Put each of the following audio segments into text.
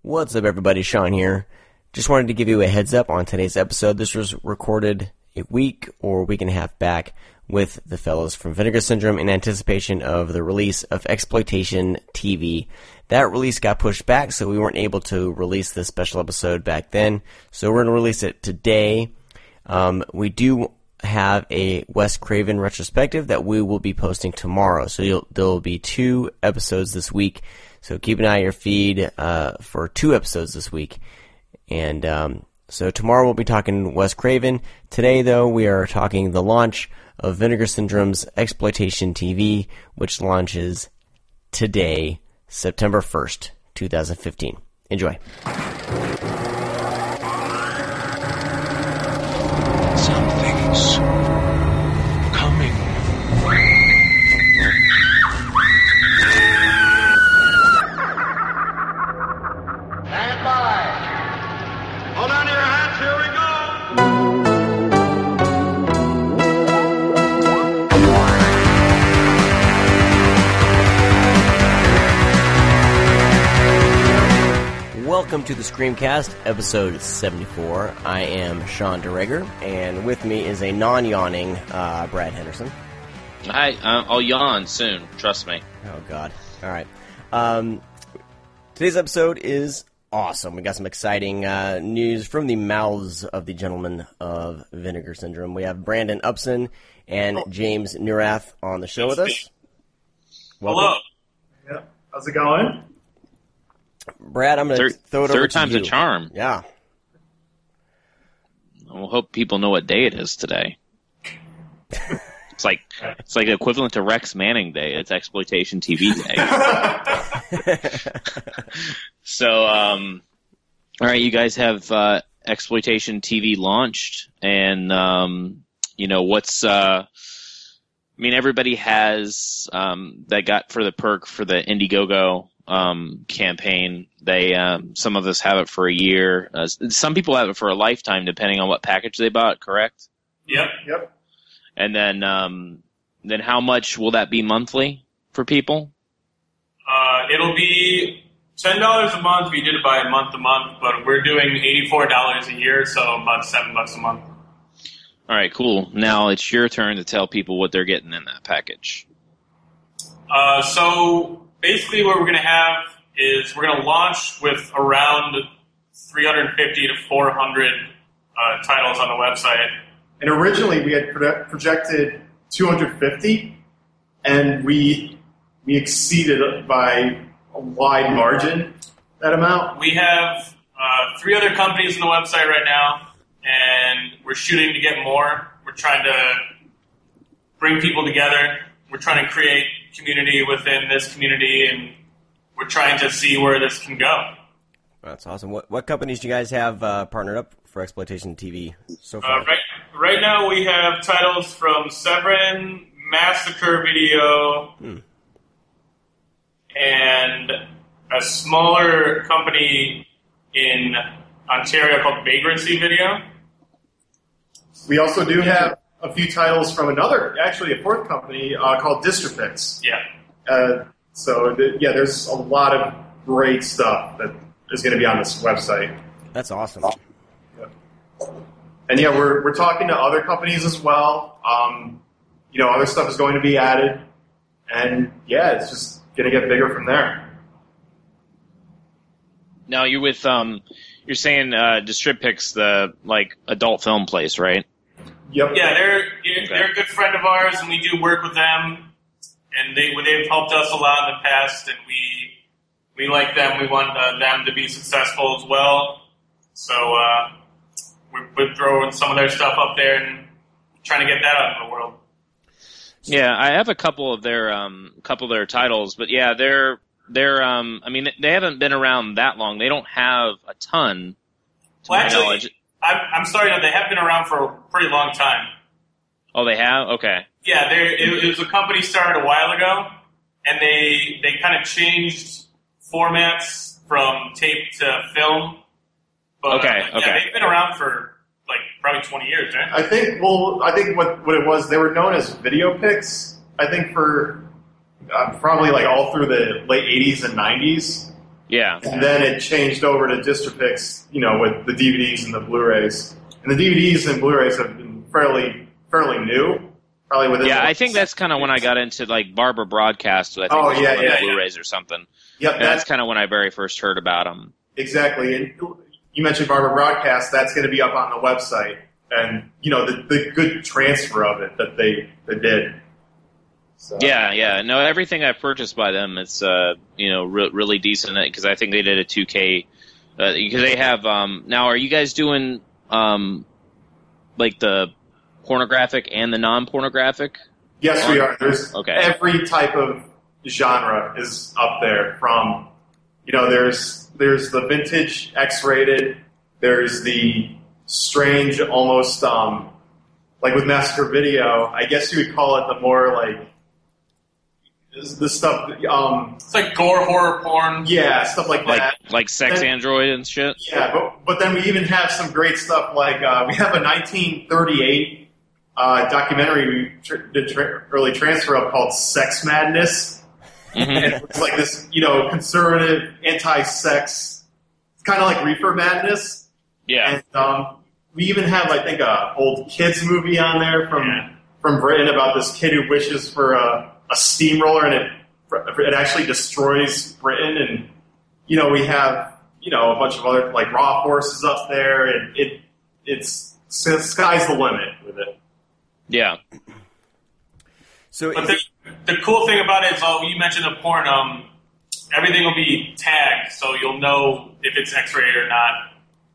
What's up, everybody? Sean here. Just wanted to give you a heads up on today's episode. This was recorded a week or week and a half back with the fellows from Vinegar Syndrome in anticipation of the release of Exploitation TV. That release got pushed back, so we weren't able to release this special episode back then. So we're going to release it today. We do have a Wes Craven retrospective that we will be posting tomorrow. So there'll be 2 episodes this week. So keep an eye on your feed for 2 episodes this week. And so tomorrow we'll be talking Wes Craven. Today, though, we are talking the launch of Vinegar Syndrome's Exploitation TV, which launches today, September 1st, 2015. Enjoy. Something's coming. Stand by. Hold on to your hats, here we go. Welcome to the Screamcast, episode 74. I am Sean DeRegger, and with me is a non-yawning Brad Henderson. Hi, I'll yawn soon, trust me. Oh, God. All right. Today's episode is awesome. We got some exciting news from the mouths of the gentlemen of Vinegar Syndrome. We have Brandon Upson and James Neurath on the show with us. Welcome. Hello. Yeah. How's it going? Brad, I'm going to throw it over to you. Third time's a charm. Yeah. We'll hope people know what day it is today. It's like equivalent to Rex Manning Day. It's Exploitation TV Day. So, all right, you guys have Exploitation TV launched, and what's everybody has that got for the perk for the Indiegogo campaign. They some of us have it for a year. Some people have it for a lifetime, depending on what package they bought. Correct? Yep. And then how much will that be monthly for people? It'll be $10 a month if you did it by month to month, but we're doing $84 a year, so about $7 a month. All right, cool. Now it's your turn to tell people what they're getting in that package. So basically what we're going to have is we're going to launch with around 350 to 400 titles on the website. And originally we had projected 250, and we exceeded it by a wide margin, that amount. We have 3 other companies on the website right now, and we're shooting to get more. We're trying to bring people together. We're trying to create community within this community, and we're trying to see where this can go. That's awesome. What companies do you guys have partnered up for Exploitation TV so far? Right now we have titles from Severin, Massacre Video, and a smaller company in Ontario called Vagrancy Video. We also do have a few titles from a 4th company called Dystropix. Yeah. There's a lot of great stuff that is going to be on this website. That's awesome. Yeah. And we're talking to other companies as well. Other stuff is going to be added, and it's just going to get bigger from there. Now you're with you're saying Dystropix, the adult film place, right? Yep. Yeah, they're a good friend of ours, and we do work with them, and they've helped us a lot in the past, and we like them. We want them to be successful as well. So we're throwing some of their stuff up there and trying to get that out in the world. Yeah, I have a couple of their titles, but yeah, they're they haven't been around that long. They don't have a ton. Well, actually, I'm sorry, they have been around for a pretty long time. Oh, they have? Okay. Yeah, it was a company started a while ago, and they kind of changed formats from tape to film. But, okay. Yeah, they've been around for probably 20 years, right? I think what it was, they were known as Video Pix, I think for probably all through the late 80s and 90s. Yeah. And then it changed over to Distripix, with the DVDs and the Blu-rays. And the DVDs and Blu-rays have been fairly new. Probably within. Yeah, I think that's kind of when I got into like Barber Broadcast. I think Oh, was yeah, one of the yeah, Blu-rays or something. Yep, And that's kind of when I very first heard about them. exactly. And you mentioned Barber Broadcast. That's going to be up on the website, and the good transfer of it that they did. So. Yeah. No, everything I've purchased by them, it's really decent because I think they did a 2K. Because they have now. Are you guys doing like the pornographic and the non-pornographic? Yes, we are. There's Okay. every type of genre is up there. From there's the vintage X-rated. There's the strange, almost like with Massacre Video. I guess you would call it the more like the stuff. It's like gore horror porn. Yeah, stuff like that. Like Sex Android and shit? Yeah, but then we even have some great stuff like we have a 1938 documentary we did early transfer of called Sex Madness. Mm-hmm. And it was like this, conservative, anti-sex, kind of like Reefer Madness. Yeah. And we even have, I think, a old kids movie on there from Britain about this kid who wishes for a steamroller and it actually destroys Britain. And we have a bunch of other like Raw Forces up there, and it's sky's the limit with it. Yeah. So But the cool thing about it is, you mentioned the porn. Everything will be tagged, so you'll know if it's X-rated or not.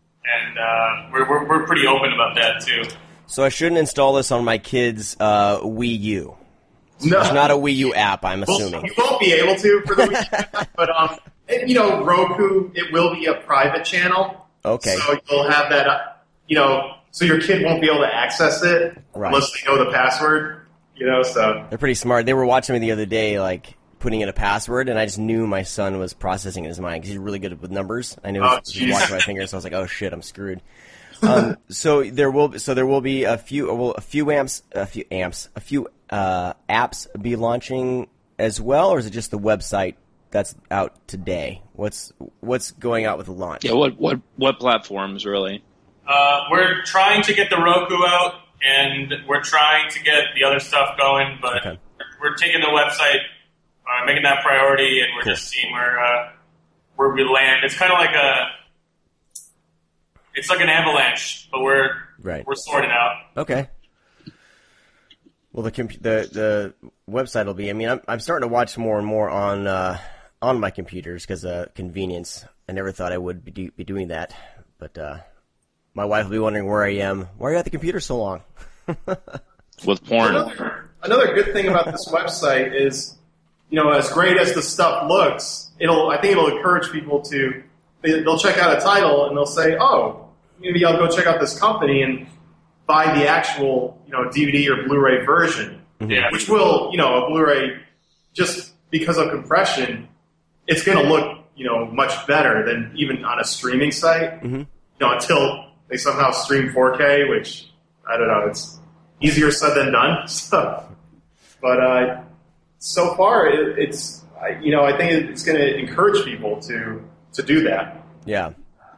And we're pretty open about that too. So I shouldn't install this on my kid's Wii U. No, It's not a Wii U app, I'm assuming. you won't be able to for the Wii U, but Roku, it will be a private channel. Okay. So you'll have that, so your kid won't be able to access it Right. unless they know the password. So They're pretty smart. They were watching me the other day, like, putting in a password, and I just knew my son was processing in his mind because he's really good with numbers. I knew he was watching my fingers, so I was like, oh shit, I'm screwed. So there will be a few apps be launching as well, or is it just the website that's out today? What's going out with the launch? Yeah, what platforms, really? We're trying to get the Roku out, and we're trying to get the other stuff going, but Okay. we're taking the website, making that priority, and we're just seeing where we land. It's kind of like it's like an avalanche, but we're sorting out. Okay. Well, the website will be. I mean, I'm starting to watch more and more on my computers because of convenience. I never thought I would be doing that, but my wife will be wondering where I am. Why are you at the computer so long? With porn. Another good thing about this website is, as great as the stuff looks, I think it'll encourage people they'll check out a title and they'll say, oh, maybe I'll go check out this company and buy the actual, DVD or Blu-ray version. Yeah. Which will, a Blu-ray, just because of compression, it's going to look, much better than even on a streaming site. Mm-hmm. Until they somehow stream 4K, which, I don't know, it's easier said than done. But so far, I think it's going to encourage people to do that. Yeah.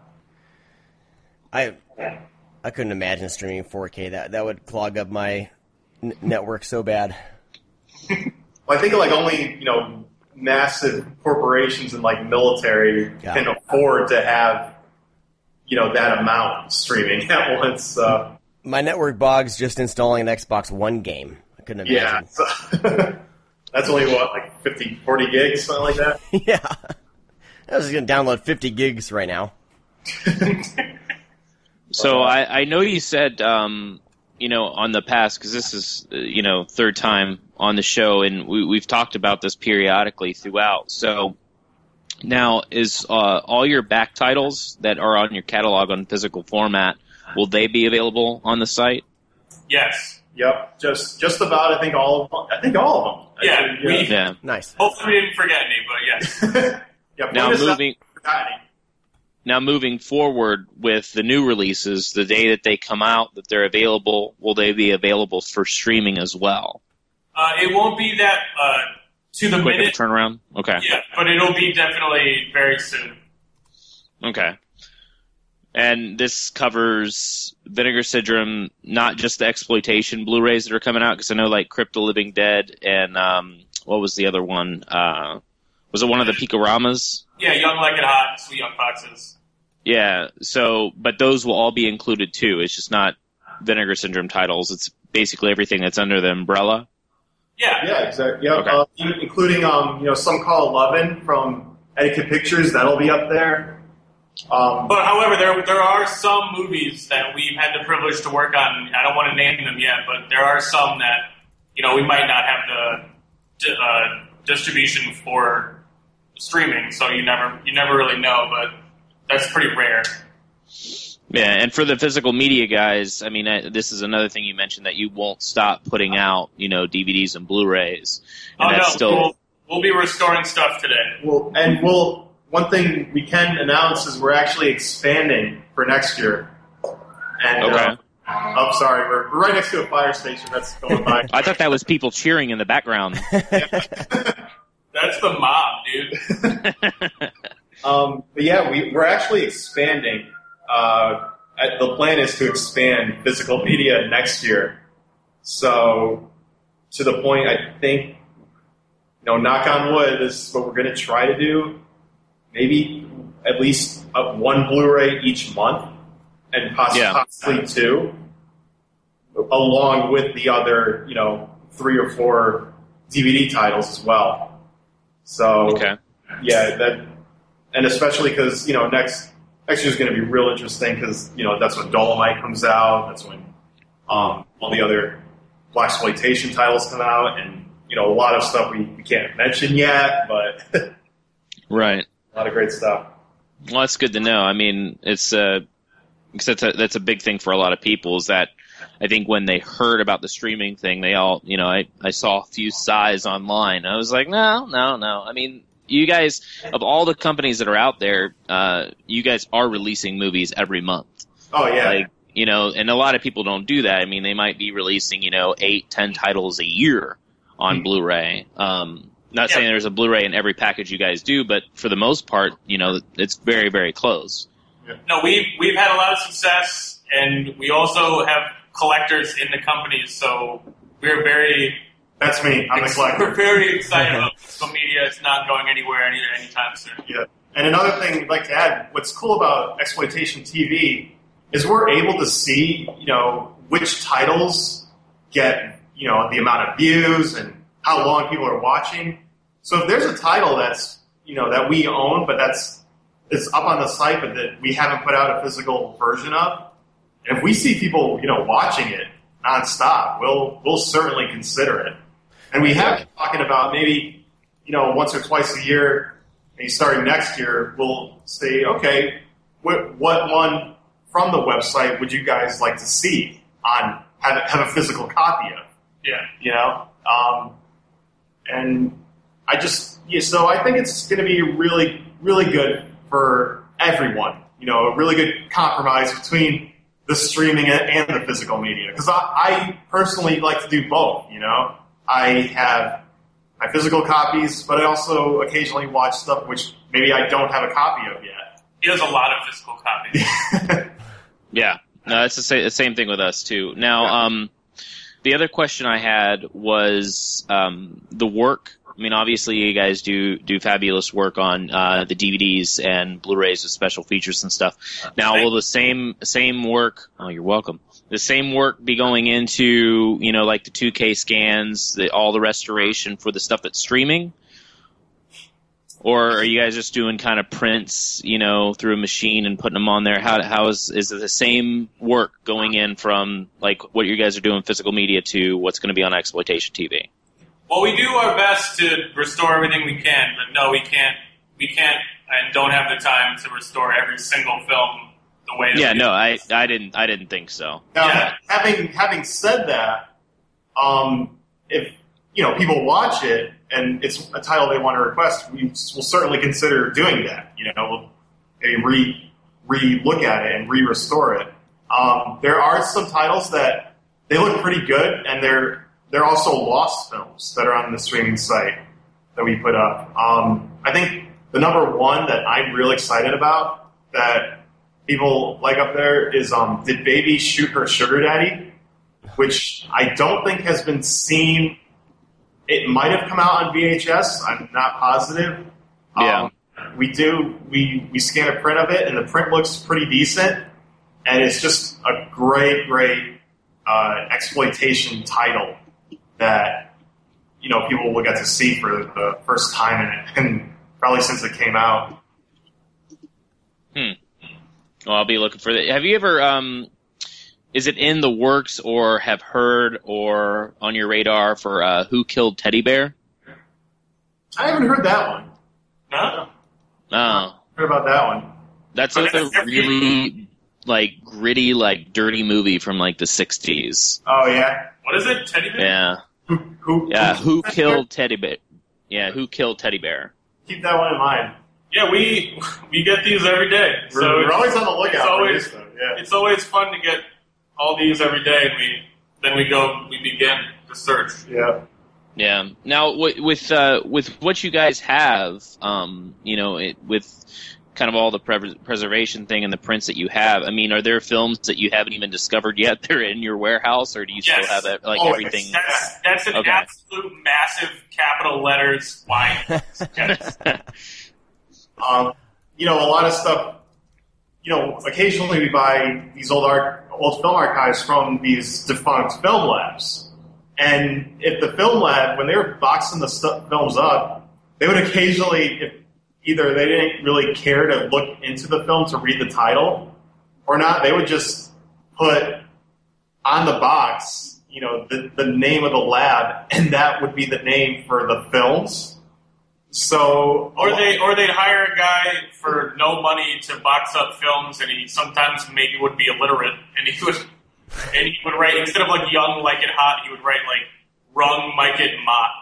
I couldn't imagine streaming 4K. That would clog up my network so bad. Well, I think like only massive corporations and like military can afford to have that amount streaming at once. My network bogs just installing an Xbox One game. I couldn't imagine. Yeah, that's only like 50, 40 gigs, something like that. Yeah. I was just going to download 50 gigs right now. So I know you said, on the past, because this is, third time on the show, and we've talked about this periodically throughout. So now, is all your back titles that are on your catalog on physical format, will they be available on the site? Yes. Yep. Just about. I think all of them. Yeah. Nice. Hopefully we didn't forget any, but yes. Yeah. Now moving forward with the new releases, the day that they come out, that they're available, will they be available for streaming as well? It won't be that to the quick of a minute. turnaround? Okay. Yeah, but it'll be definitely very soon. Okay. And this covers Vinegar Syndrome, not just the exploitation Blu-rays that are coming out, because I know like Crypt of the Living Dead and what was the other one? Was it one of the Picaramas? Yeah, Young Like It Hot, Sweet Young Foxes. Yeah. So, but those will all be included too. It's just not Vinegar Syndrome titles. It's basically everything that's under the umbrella. Yeah, exactly. Yeah, Okay. Including Some Call It Lovin' from Etiquette Pictures. That'll be up there. But however, there are some movies that we've had the privilege to work on. I don't want to name them yet, but there are some that we might not have the distribution for streaming, so you never really know. But that's pretty rare. Yeah, and for the physical media guys, I mean, this is another thing you mentioned, that you won't stop putting out, DVDs and Blu-rays. And that's we'll be restoring stuff today. One thing we can announce is we're actually expanding for next year. And, Okay. Sorry, we're right next to a fire station that's going by. I thought that was people cheering in the background. That's the mob, dude. But yeah, we're actually expanding. The plan is to expand physical media next year. So, to the point, I think, knock on wood, this is what we're going to try to do. Maybe at least one Blu-ray each month, and possibly two, along with the other, 3 or 4 DVD titles as well. So, Okay. Yeah, and especially because, next year is going to be real interesting because, that's when Dolomite comes out. That's when all the other blaxploitation titles come out, and, a lot of stuff we can't mention yet, but Right. a lot of great stuff. Well, that's good to know. I mean, it's because that's a big thing for a lot of people, is that I think when they heard about the streaming thing, they all, I saw a few sighs online. I was like, no. I mean, you guys, of all the companies that are out there, you guys are releasing movies every month. Oh, yeah. And a lot of people don't do that. I mean, they might be releasing, 8, 10 titles a year on Blu-ray. Not saying there's a Blu-ray in every package you guys do, but for the most part, it's very, very close. No, we've had a lot of success, and we also have collectors in the company, so we're very... That's me. I'm the collector. We're very excited about physical media. It's not going anywhere anytime soon. Yeah. And another thing I'd like to add, what's cool about Exploitation TV is we're able to see, which titles get, the amount of views and how long people are watching. So if there's a title that's, that we own, but it's up on the site, but that we haven't put out a physical version of, and if we see people, watching it nonstop, we'll certainly consider it. And we have been talking about maybe, once or twice a year, maybe starting next year, we'll say, okay, what one from the website would you guys like to see have a physical copy of? Yeah. And so I think it's going to be really, really good for everyone. A really good compromise between the streaming and the physical media. Because I personally like to do both, I have my physical copies, but I also occasionally watch stuff which maybe I don't have a copy of yet. He has a lot of physical copies. Yeah. No, that's the same thing with us, too. Now, the other question I had was the work. I mean, obviously, you guys do fabulous work on the DVDs and Blu-rays with special features and stuff. Now, will the same work? Oh, you're welcome. The same work be going into like the 2K scans, all the restoration for the stuff that's streaming, or are you guys just doing kind of prints, through a machine and putting them on there? How is it the same work going in from like what you guys are doing physical media to what's going to be on Exploitation TV? Well, we do our best to restore everything we can, but no, we can't and don't have the time to restore every single film the way that Yeah, we no, do. I didn't think so. Now, having said that, if people watch it and it's a title they want to request, we will certainly consider doing that. We'll maybe re-look at it and re-restore it. There are some titles that they look pretty good, and they're also lost films that are on the streaming site. that we put up. I think the number one that I'm real excited about that people like up there is Did Baby Shoot Her Sugar Daddy? Which I don't think has been seen. It might have come out on VHS. I'm not positive. Yeah. We scan a print of it, and the print looks pretty decent. And it's just a great exploitation title that, you know, people will get to see for the first time in it, and probably since it came out. Well, I'll be looking for that. Have you ever, is it in the works or have heard or on your radar for Who Killed Teddy Bear? I haven't heard that one. No? Oh. Heard about that one. That's a really, like, gritty, like, dirty movie from, like, the 60s. Oh, yeah? What is it? Teddy Bear? Yeah. Who Killed Teddy Bear? Yeah, Who Killed Teddy Bear? Keep that one in mind. Yeah, we get these every day. We're always on the lookout for this stuff. Yeah. It's always fun to get all these every day, and we begin the search. Yeah. Yeah. Now, with what you guys have, you know, with kind of all the preservation thing and the prints that you have, I mean, are there films that you haven't even discovered yet? They're in your warehouse, or do you still have that, like everything? That's an absolute massive capital letters. Why? Yes. You know, a lot of stuff. You know, occasionally we buy these old film archives from these defunct film labs. And if the film lab, when they were boxing the films up, they would occasionally, if either they didn't really care to look into the film to read the title or not, they would just put on the box, you know, the name of the lab, and that would be the name for the films. So, or they'd hire a guy for no money to box up films, and he sometimes maybe would be illiterate, and he would write, instead of like young like it hot, he would write like rung like it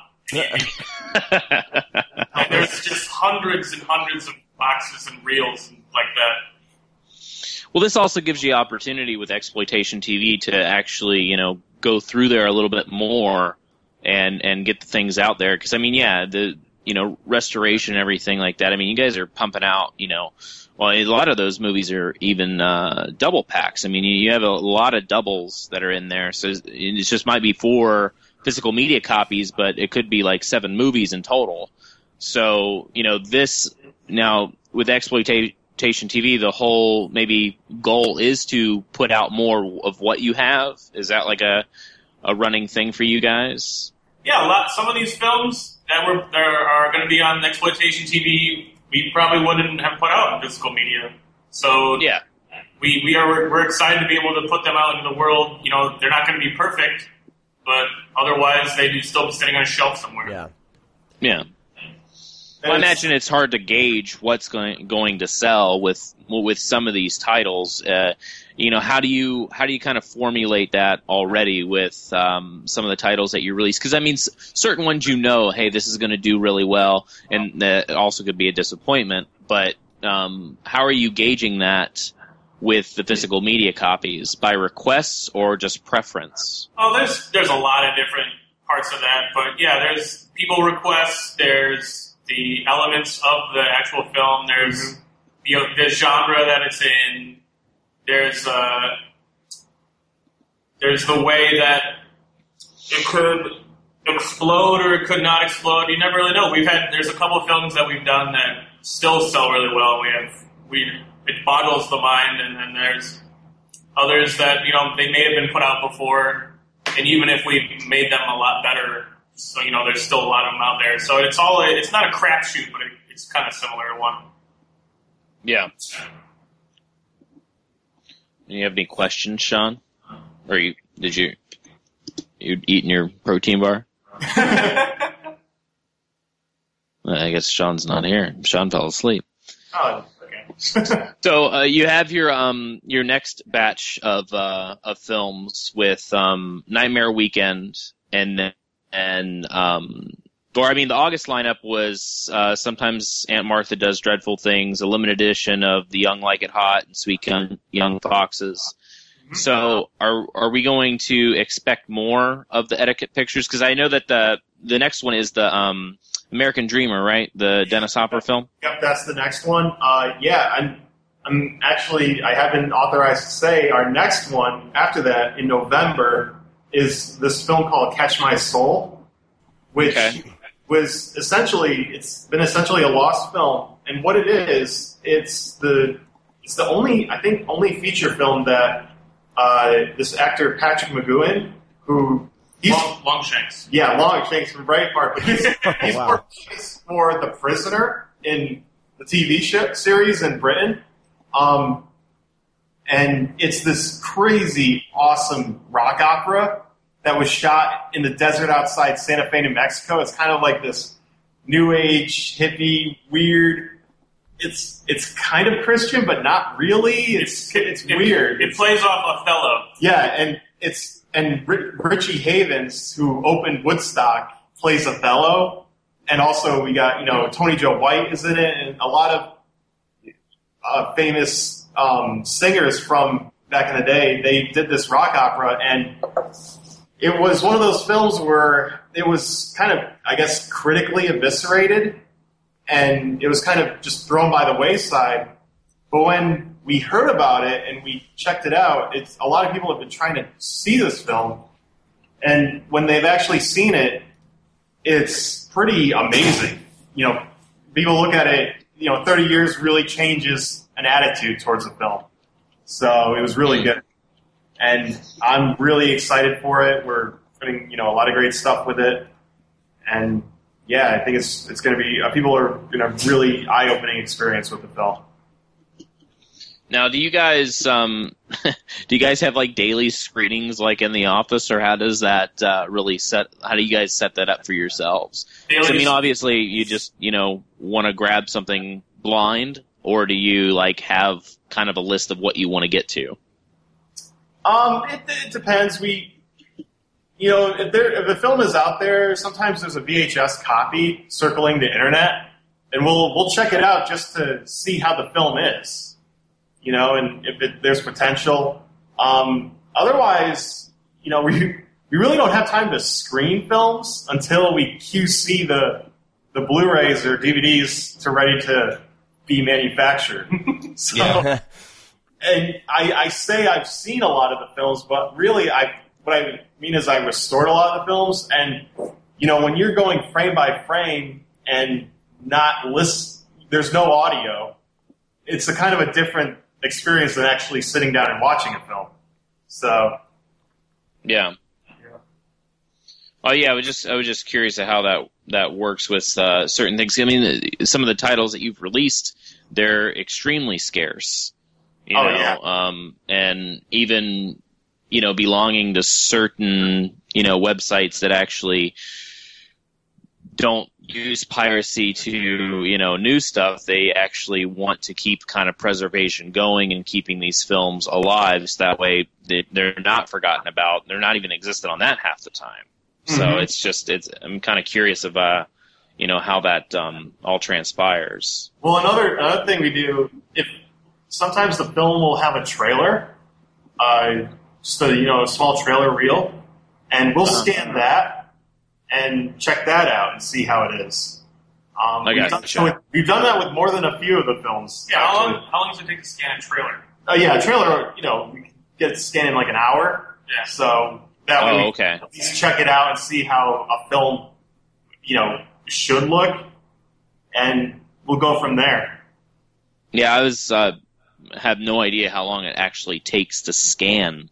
mott. And there's just hundreds and hundreds of boxes and reels and like that. Well, this also gives you opportunity with Exploitation TV to actually, you know, go through there a little bit more and get the things out there. Because I mean, yeah, you know, restoration and everything like that. I mean, you guys are pumping out, you know, well, a lot of those movies are even double packs. I mean, you have a lot of doubles that are in there. So it just might be 4 physical media copies, but it could be like 7 movies in total. So, you know, this now with Exploitation TV, the whole maybe goal is to put out more of what you have. Is that like a running thing for you guys? Yeah, some of these films that are going to be on Exploitation TV, we probably wouldn't have put out in physical media. So yeah, we're excited to be able to put them out into the world. You know, they're not going to be perfect, but otherwise they'd still be sitting on a shelf somewhere. Yeah. Yeah. Well, I imagine it's hard to gauge what's going to sell with some of these titles. You know, how do you kind of formulate that already with some of the titles that you release? Because I mean, certain ones you know, hey, this is going to do really well, and that also could be a disappointment. But how are you gauging that with the physical media copies? By requests or just preference? Oh, there's a lot of different parts of that, but yeah, there's people requests. There's the elements of the actual film. There's the genre that it's in. There's the way that it could explode or it could not explode. You never really know. There's a couple of films that we've done that still sell really well. It boggles the mind, and then there's others that, you know, they may have been put out before, and even if we made them a lot better, so, you know, there's still a lot of them out there. So it's not a crapshoot, but it's kind of similar to one. Yeah. Do you have any questions, Sean? Or you eating your protein bar? Well, I guess Sean's not here. Sean fell asleep. Oh, okay. So you have your next batch of films with Nightmare Weekend the August lineup was sometimes Aunt Martha Does Dreadful Things, a limited edition of The Young Like It Hot and Sweet Young Foxes. So are we going to expect more of the etiquette pictures? Because I know that the next one is the American Dreamer, right? The Dennis Hopper film. Yep, that's the next one. I'm actually, I have been authorized to say our next one after that in November is this film called Catch My Soul, which was it's been essentially a lost film. And what it is, it's the only feature film that this actor Patrick McGoohan, who Longshanks. Yeah, Longshanks from Braveheart, but he's more famous for The Prisoner in the TV series in Britain. And it's this crazy, awesome rock opera that was shot in the desert outside Santa Fe, New Mexico. It's kind of like this new age, hippie, weird. It's kind of Christian, but not really. It's weird. It plays off Othello. Yeah, and Richie Havens, who opened Woodstock, plays Othello. And also we got, Tony Joe White is in it, and a lot of famous singers from back in the day. They did this rock opera, and it was one of those films where it was kind of, I guess, critically eviscerated, and it was kind of just thrown by the wayside. But when we heard about it and we checked it out, a lot of people have been trying to see this film, and when they've actually seen it, it's pretty amazing. People look at it, 30 years really changes an attitude towards the film. So it was really good. And I'm really excited for it. We're putting, a lot of great stuff with it. And yeah, I think it's going to be, people are going to really eye-opening experience with the film. Now, do you guys have like daily screenings like in the office, or how does that how do you guys set that up for yourselves? I mean, obviously you just, want to grab something blind, or do you like have kind of a list of what you want to get to? It depends. If the film is out there, sometimes there's a VHS copy circling the internet, and we'll check it out just to see how the film is. And if there's potential. Otherwise, we really don't have time to screen films until we QC the Blu-rays or DVDs to ready to be manufactured. So, yeah. And I say I've seen a lot of the films, but really what I mean is I restored a lot of the films. And, when you're going frame by frame and there's no audio, it's a kind of a different experience than actually sitting down and watching a film. So, yeah. Oh yeah, I was just curious at how that works with certain things. I mean, some of the titles that you've released, they're extremely scarce. And even belonging to certain websites that actually don't use piracy to new stuff. They actually want to keep kind of preservation going and keeping these films alive, so that way they're not forgotten about. They're not even existent on that half the time. Mm-hmm. So I'm kind of curious of how that all transpires. Well, another thing we do, if sometimes the film will have a trailer, just a small trailer reel, and we'll scan that and check that out and see how it is. We've done that with more than a few of the films. Yeah, how long does it take to scan a trailer? A trailer, we can get it scanned in like an hour. Yeah. So that way we can at least check it out and see how a film, should look, and we'll go from there. Yeah, I have no idea how long it actually takes to scan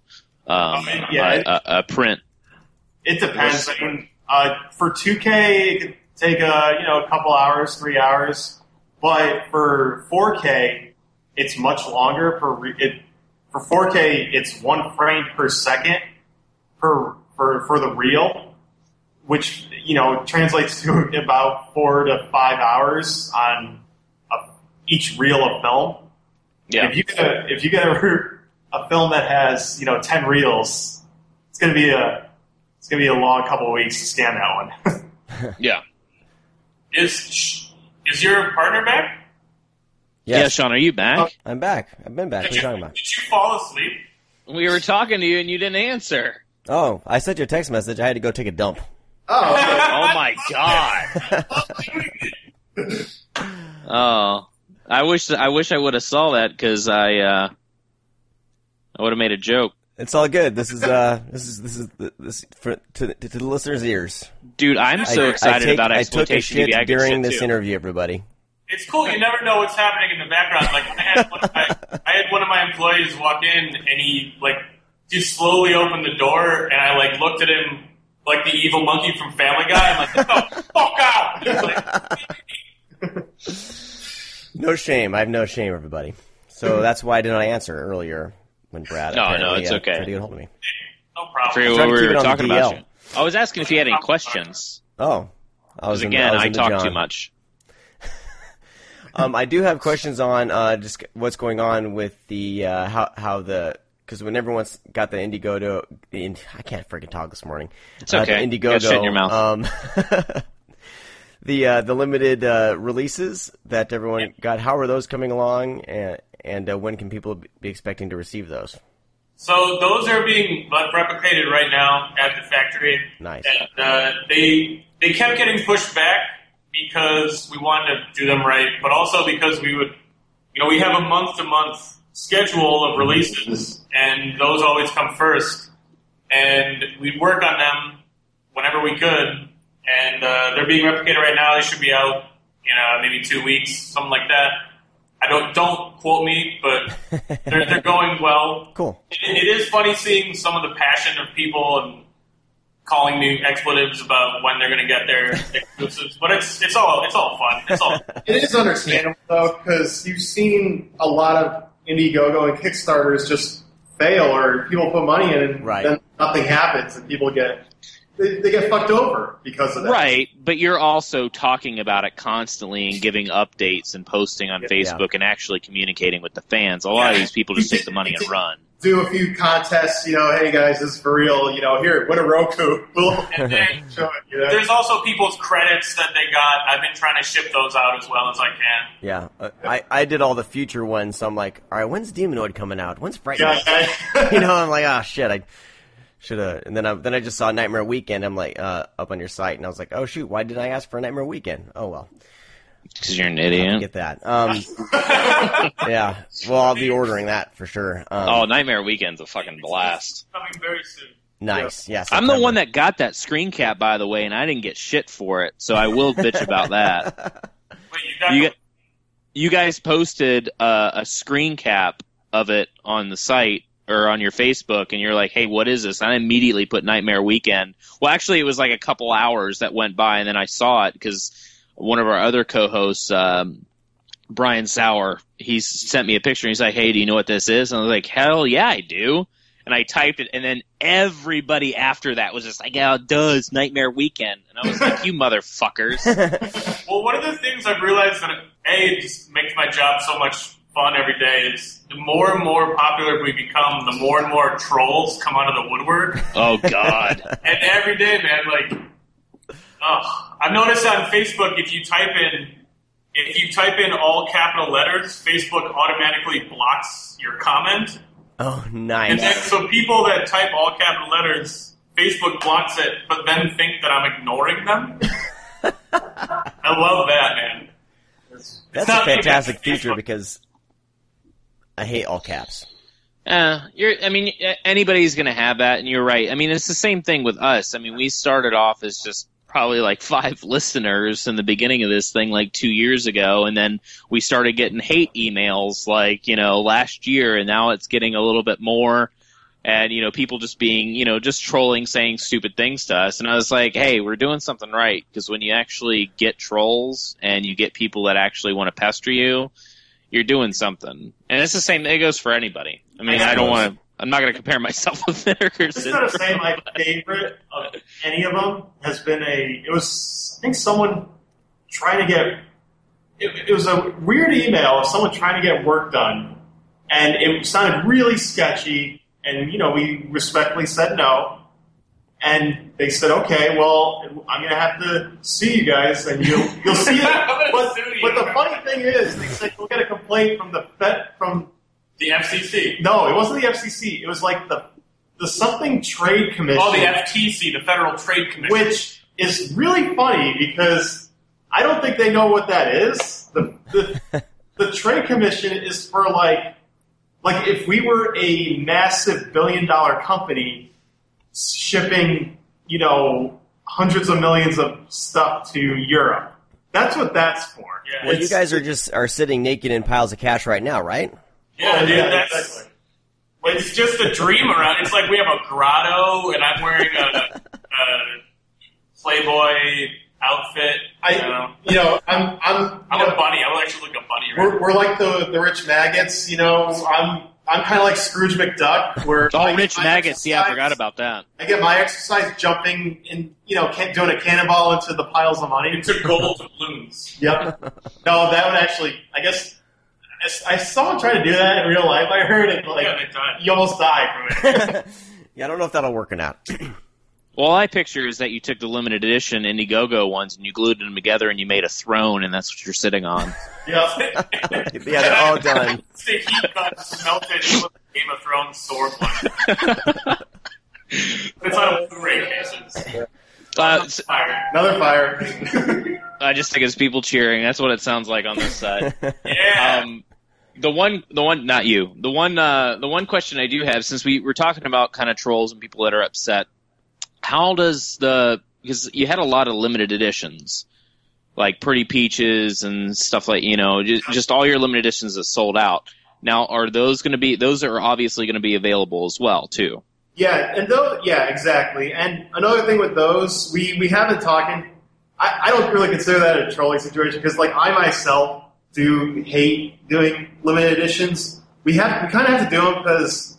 a print. It depends. I mean, for 2K, it could take a couple hours, 3 hours. But for 4K, it's much longer. For 4K, it's 1 frame per second for the reel, which translates to about 4 to 5 hours on each reel of film. Yeah. If you get a film that has 10 reels, it's gonna be a long couple of weeks to scan that one. Yeah. Is your partner back? Yes. Yeah, Sean, are you back? I'm back. I've been back. What are you talking about? Did you fall asleep? We were talking to you and you didn't answer. Oh, I sent you a text message. I had to go take a dump. Oh, okay. Oh my god. Oh, I wish I would have saw that because I would have made a joke. It's all good. This is for to the listeners' ears. Dude, I'm so excited about I took a exploitation shit TV. I get during shit this too. interview, everybody. It's cool. You never know what's happening in the background. Like I had one of my employees walk in, and he just slowly opened the door, and I looked at him like the evil monkey from Family Guy. I'm like, "Get the fuck out!" And he's like, No shame. I have no shame, everybody. So that's why I did not answer earlier when Brad. No, apparently, it's okay. tried to get a hold of me. "No I problem." forget Try what to we keep were it on the talking about. DL. You. I was asking if you had any questions. Oh, I was Because again, I into talk John. too much. I do have questions on just what's going on with the how the because when everyone's got the Indiegogo, I can't freaking talk this morning. It's okay. The You got shit in your mouth. The limited releases that everyone got. How are those coming along, and when can people be expecting to receive those? So those are being replicated right now at the factory. Nice. And they kept getting pushed back because we wanted to do them right, but also because we have a month-to-month schedule of releases, and those always come first. And we'd work on them whenever we could, and they're being replicated right now. They should be out, maybe 2 weeks, something like that. Don't quote me, but they're going well. Cool. It is funny seeing some of the passion of people and calling me expletives about when they're going to get their exclusives, but it's all fun. It's all. It is understandable though, because you've seen a lot of Indiegogo and Kickstarters just fail, or people put money in and Right. then nothing happens, and people get fucked over because of that. Right, but you're also talking about it constantly and giving updates and posting on Facebook and actually communicating with the fans. A lot of these people just take the money and run. Do a few contests, hey guys, this is for real, here, win a Roku. And then Show it, there's also people's credits that they got. I've been trying to ship those out as well as I can. Yeah, I did all the future ones, so I'm like, all right, when's Demonoid coming out? When's Fright Night? Yeah. I'm like, oh shit, I should have. And then I just saw Nightmare Weekend. I'm like, up on your site, and I was like, oh shoot, why didn't I ask for a Nightmare Weekend? Oh well, Because you're an idiot. get that. Yeah, well, I'll be ordering that for sure. Nightmare Weekend's a fucking blast. Coming very soon. Nice. Yes, I'm the one that got that screen cap, by the way, and I didn't get shit for it, so I will bitch about that. Wait, You guys posted a screen cap of it on the site or on your Facebook, and you're like, hey, what is this? And I immediately put Nightmare Weekend. Well, actually, it was like a couple hours that went by, and then I saw it because one of our other co-hosts, Brian Sauer, he sent me a picture, and he's like, hey, do you know what this is? And I was like, hell yeah, I do. And I typed it, and then everybody after that was just like, yeah, it does, Nightmare Weekend. And I was like, you motherfuckers. Well, one of the things I've realized that, it just makes my job so much fun every day is the more and more popular we become, the more and more trolls come out of the woodwork. Oh, God. And every day, man, I've noticed on Facebook, if you type in all capital letters, Facebook automatically blocks your comment. Oh, nice. And then, so people that type all capital letters, Facebook blocks it, but then think that I'm ignoring them. I love that, man. That's a fantastic feature because I hate all caps. Anybody's going to have that, and you're right. I mean, it's the same thing with us. I mean, we started off as just probably like 5 listeners in the beginning of this thing 2 years ago, and then we started getting hate emails last year, and now it's getting a little bit more, and people just being just trolling, saying stupid things to us. And I was like, hey, we're doing something right, because when you actually get trolls and you get people that actually want to pester you, you're doing something. And it's the same, it goes for anybody. I mean, I'm not going to compare myself with Vinegar Syndrome. Just gotta say, my favorite of any of them has been I think someone trying to get, it was a weird email of someone trying to get work done, and it sounded really sketchy, and, we respectfully said no, and they said, okay, well, I'm going to have to see you guys, and you'll see it. But the funny thing is, they said, you'll get a complaint from the FCC. No, it wasn't the FCC. It was like the something trade commission. Oh, the FTC, the Federal Trade Commission. Which is really funny because I don't think they know what that is. The Trade Commission is for like if we were a massive billion-dollar company shipping, hundreds of millions of stuff to Europe. That's what that's for. Yeah. Well, you guys are sitting naked in piles of cash right now, right? Yeah, dude, that's exactly. it's just a dream around. It's like we have a grotto, and I'm wearing a Playboy outfit. I'm a bunny. I would actually look a bunny. Right We're like the rich maggots. I'm kind of like Scrooge McDuck. Where Rich Maggots. Yeah, I forgot about that. I get my exercise jumping in, doing a cannonball into the piles of money. Into gold doubloons. Yep. No, that would actually, I guess, I saw someone try to do that in real life. I heard it, you almost die from it. Yeah, I don't know if that'll work or not. Well, I picture is that you took the limited edition Indiegogo ones and you glued them together and you made a throne, and that's what you're sitting on. Yeah. Yeah, they're all done. It's a heat gun melted into the Game of Thrones sword one. It's on Blu-ray cases. Another fire. I just think it's people cheering. That's what it sounds like on this side. Yeah. The one, not you. The one question I do have, since we were talking about kind of trolls and people that are upset, how does because you had a lot of limited editions, like Pretty Peaches and stuff like, just all your limited editions that sold out. Now, are those are obviously going to be available as well, too? Yeah, and exactly. And another thing with those, we have been talking, I don't really consider that a trolling situation, because I myself do hate doing limited editions. We kind of have to do them because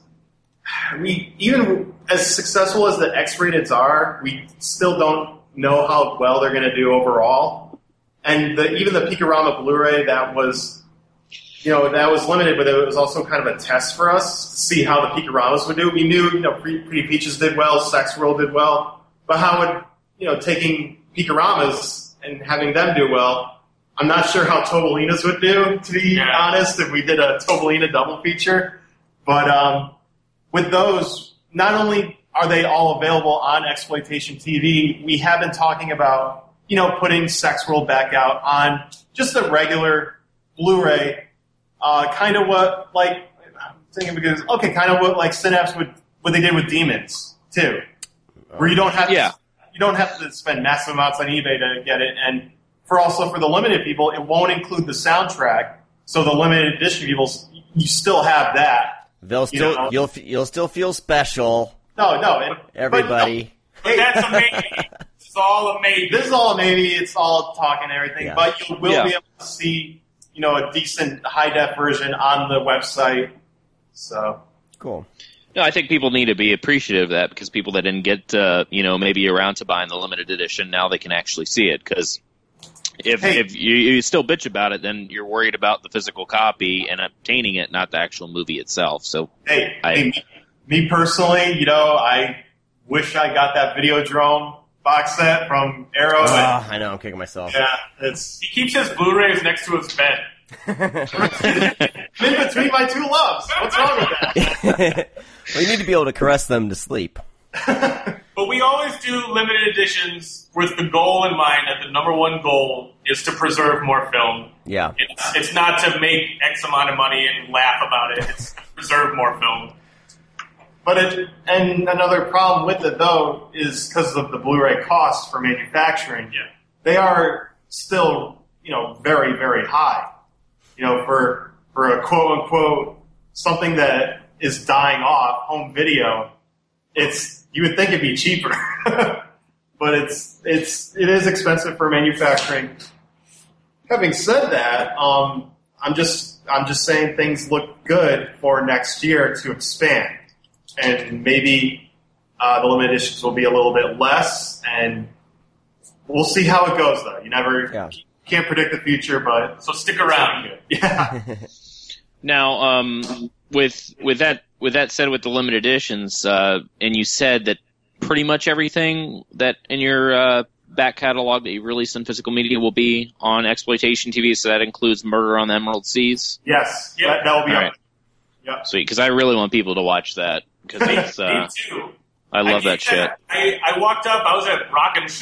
even as successful as the X-rateds are, we still don't know how well they're going to do overall. And even the Peakorama Blu-ray that was limited, but it was also kind of a test for us to see how the Peakoramas would do. We knew, Pretty Peaches did well, Sex World did well, but how would, taking Peakoramas and having them do well, I'm not sure how Topolina's would do, to be honest, if we did a Topolina double feature. But with those, not only are they all available on Exploitation TV, we have been talking about, putting Sex World back out on just a regular Blu-ray, kind of what, I'm thinking because, kind of what, Synapse what they did with Demons, too. Where you don't have to spend massive amounts on eBay to get it, and for the limited people, it won't include the soundtrack, so the limited edition people, you still have that. They'll still, you'll still feel special. No, everybody. But that's a maybe. It's all a maybe. This is all a maybe. It's all talk and everything, Yeah. but you will be able to see, a decent high def version on the website. So Cool. No, I think people need to be appreciative of that, because people that didn't get, maybe around to buying the limited edition, now they can actually see it. Because if you still bitch about it, then you're worried about the physical copy and obtaining it, not the actual movie itself. So, me personally, I wish I got that Videodrome box set from Arrow. I know, I'm kicking myself. Yeah, he keeps his Blu-rays next to his bed. in between my two loves. What's wrong with that? Well, you need to be able to caress them to sleep. But we always do limited editions with the goal in mind that the number one goal is to preserve more film. Yeah. It's not to make X amount of money and laugh about it. It's to preserve more film. And another problem with it, though, is because of the Blu-ray costs for manufacturing. Yeah. They are still, very, very high. For a quote-unquote something that is dying off, home video, you would think it'd be cheaper. But it is expensive for manufacturing. Having said that, I'm just saying things look good for next year to expand. And maybe the limited editions will be a little bit less, and we'll see how it goes, though. You can't predict the future, but so stick around. Yeah. Now, with that said, with the limited editions, and you said that pretty much everything that in your back catalog that you release in physical media will be on Exploitation TV, so that includes Murder on the Emerald Seas? Yes, that will be all up. right. Yep. Sweet, because I really want people to watch that. Because Me too. I love that shit. I walked up, I was at Rock and Shock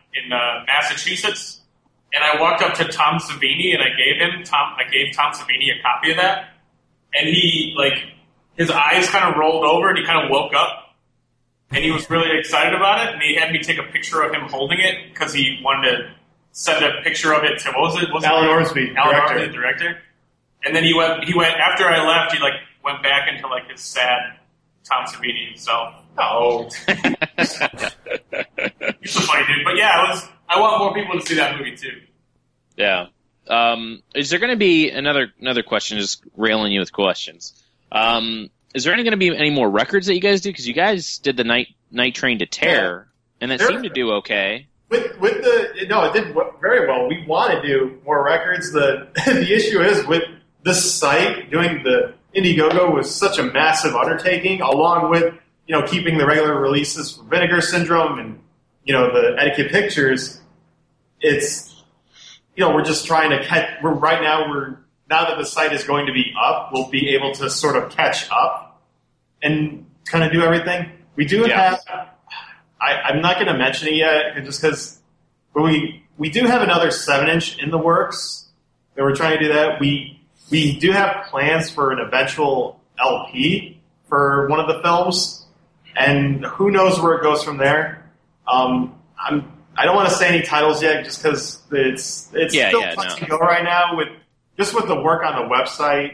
in Massachusetts, and I walked up to Tom Savini and I gave Tom Savini a copy of that, and he his eyes kind of rolled over and he kind of woke up, and he was really excited about it, and he had me take a picture of him holding it because he wanted to send a picture of it to Alan Orsby, Orsby, the director. And then he went after I left. He went back into his sad Tom Savini himself. Oh, he's a funny dude. But yeah, I want more people to see that movie too. Yeah. Is there going to be another question? Just railing you with questions. Is there going to be any more records that you guys do? Because you guys did the Night Train to Terror, and that seemed to do okay. It did very well. We want to do more records. The issue is with this site, doing the Indiegogo was such a massive undertaking, along with keeping the regular releases for Vinegar Syndrome and the Etiquette Pictures. It's we're just trying to catch. Now that the site is going to be up, we'll be able to sort of catch up and kind of do everything. We do have. I'm not going to mention it yet, just because we do have another 7-inch in the works that we're trying to do that. We do have plans for an eventual LP for one of the films, and who knows where it goes from there. I don't want to say any titles yet, just because it's still touch and go right now with the work on the website.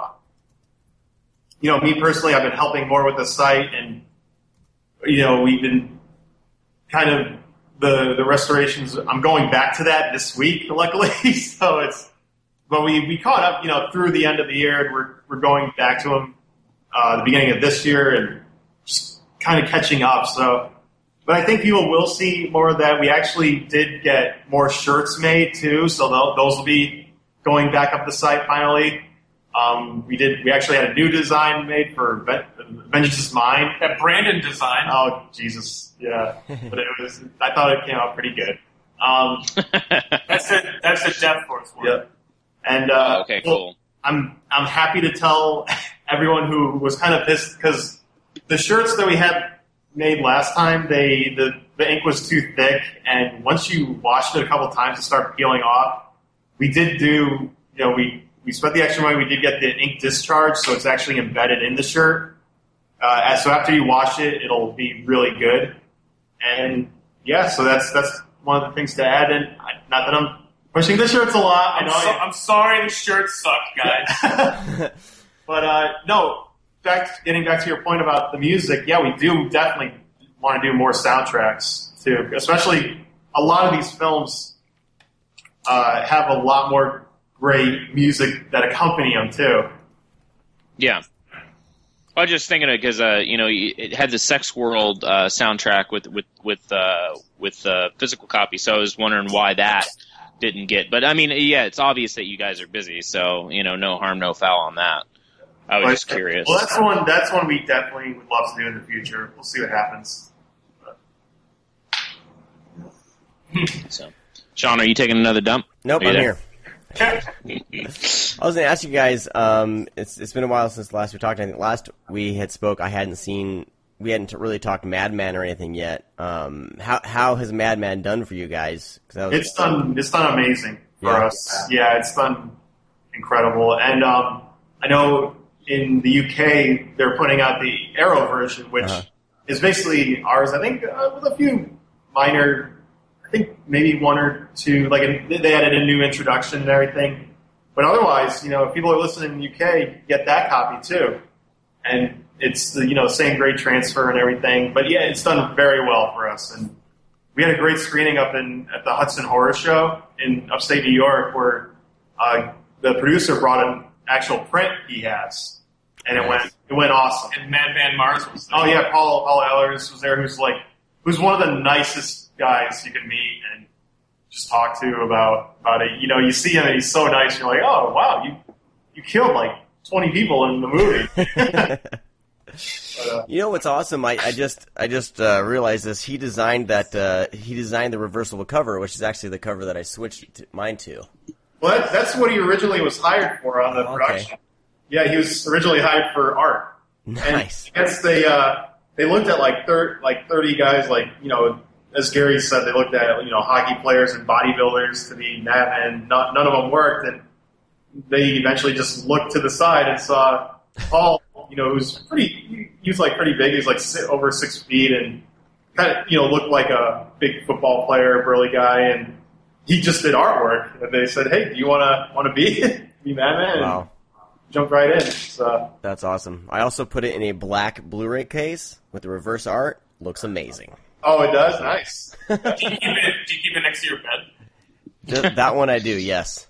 Me personally, I've been helping more with the site, and we've been kind of the restorations. I'm going back to that this week, luckily. But we caught up, through the end of the year, and we're going back to them the beginning of this year and just kind of catching up. So, but I think people will see more of that. We actually did get more shirts made too, so those will be going back up the site finally. We actually had a new design made for Vengeance is Mine. That Brandon design. Oh, Jesus. Yeah. But I thought it came out pretty good. That's the Death Force one. Yeah. And, okay, cool. I'm happy to tell everyone who was kind of pissed because the shirts that we had made last time, the ink was too thick, and once you washed it a couple times, it started peeling off. We did do, we spent the extra money. We did get the ink discharge, so it's actually embedded in the shirt. So after you wash it, it'll be really good. And yeah, so that's one of the things to add. And not that I'm pushing the shirts a lot. I'm sorry the shirts suck, guys. But no, getting back to your point about the music, yeah, we do definitely want to do more soundtracks too. Especially a lot of these films have a lot more great music that accompany them too. Yeah. I was just thinking it because it had the Sex World soundtrack with physical copy, so I was wondering why that didn't get. But I mean, yeah, it's obvious that you guys are busy, so no harm, no foul on that. I was just curious. Well, that's one we definitely would love to do in the future. We'll see what happens. So, Sean, are you taking another dump? Nope, I'm here. Okay. I was going to ask you guys, it's been a while since last we talked. I think last we had spoke, we hadn't really talked Madman or anything yet. How has Madman done for you guys? It's done amazing for us. Yeah, it's done incredible. And I know in the UK they're putting out the Arrow version, which is basically ours. I think with a few minor. I think maybe one or two, they added a new introduction and everything. But otherwise, if people are listening in the UK, get that copy too. And it's the, same grade transfer and everything. But yeah, it's done very well for us. And we had a great screening up at the Hudson Horror Show in upstate New York where the producer brought an actual print he has. And it went awesome. And Madman Mars was there. Oh yeah, Paul Ehlers was there, who's one of the nicest guys you can meet and just talk to about it. You see him and he's so nice. You're like, oh wow, you killed 20 people in the movie. But, what's awesome? I just realized this. He designed that. He designed the reversible cover, which is actually the cover that I switched mine to. Well, that's what he originally was hired for on the production. Yeah, he was originally hired for art. Nice. And I guess they looked at 30 guys, as Gary said, they looked at hockey players and bodybuilders to be madmen. None of them worked, and they eventually just looked to the side and saw Paul. Who's pretty. He was like pretty big. He was like over 6 feet and kind of looked like a big football player, burly guy, and he just did artwork. And they said, "Hey, do you want to be madman?" Wow. And jumped right in. So That's awesome. I also put it in a black Blu-ray case with the reverse art. Looks amazing. oh, it does. Nice. Do you keep it next to your bed? That one I do, yes.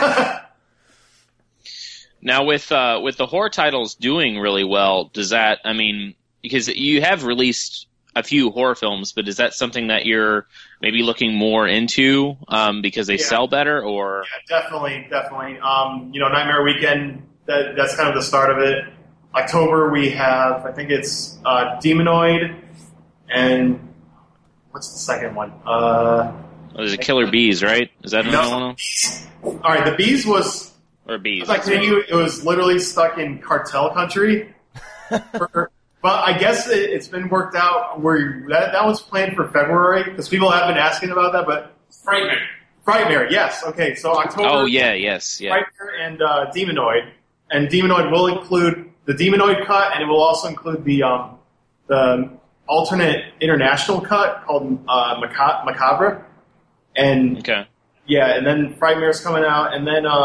Now, with the horror titles doing really well, does that, because you have released a few horror films, but is that something that you're maybe looking more into because they sell better, or? Yeah, definitely. Nightmare Weekend, that's kind of the start of it. October, we have, I think it's Demonoid, and what's the second one? There's a Killer Bees, right? Is that another one? All right, the Bees was... Or Bees. I kidding you, it was literally stuck in cartel country. But I guess it's been worked out where that was planned for February, because people have been asking about that, but... Frightmare, yes. Okay, so October... Oh, yes. Frightmare and Demonoid. And Demonoid will include the Demonoid cut, and it will also include the alternate international cut called Macabre. And Okay. yeah, and then Frightmare's coming out, and then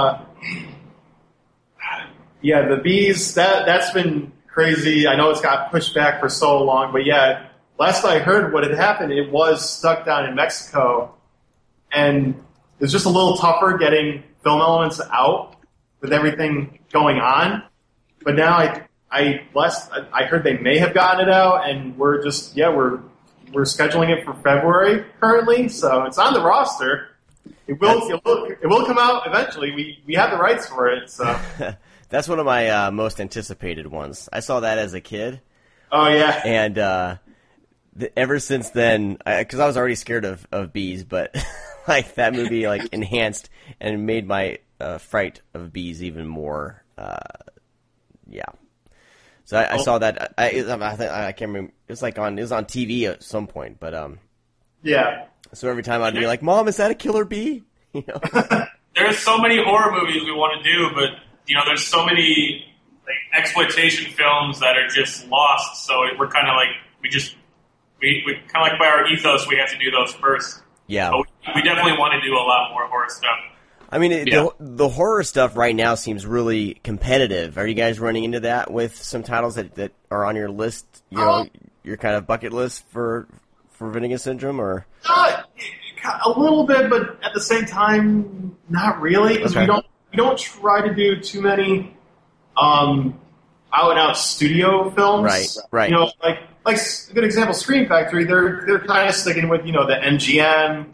the Bees, that's been crazy. I know it's got pushed back for so long, but yeah, last I heard what had happened, it was stuck down in Mexico, and it was just a little tougher getting film elements out with everything going on. But now I heard they may have gotten it out, and we're scheduling it for February currently, so it's on the roster. It will come out eventually. We have the rights for it, so. That's one of my most anticipated ones. I saw that as a kid. Oh yeah. And ever since then, because I was already scared of bees, but like that movie like enhanced and made my fright of bees even more. Yeah. So I saw that. I can't remember. It was on TV at some point, but yeah. So every time I'd be like, "Mom, is that a killer bee?" There's so many horror movies we want to do, but there's so many exploitation films that are just lost. So we're kind of like we kind of like by our ethos, we have to do those first. Yeah. But we definitely want to do a lot more horror stuff. I mean, the horror stuff right now seems really competitive. Are you guys running into that with some titles that are on your list? Your kind of bucket list for Vinegar Syndrome, or? A little bit, but at the same time, not really, because we don't try to do too many out and out studio films. Right. Like a good example, Scream Factory. They're kind of sticking with the MGM,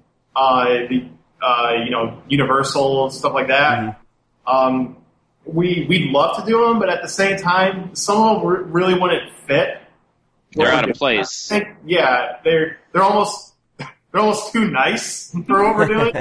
Universal, stuff like that. Mm-hmm. We'd love to do them, but at the same time, some of them really wouldn't fit. They're out of place. Yeah, they're almost too nice for what we're doing.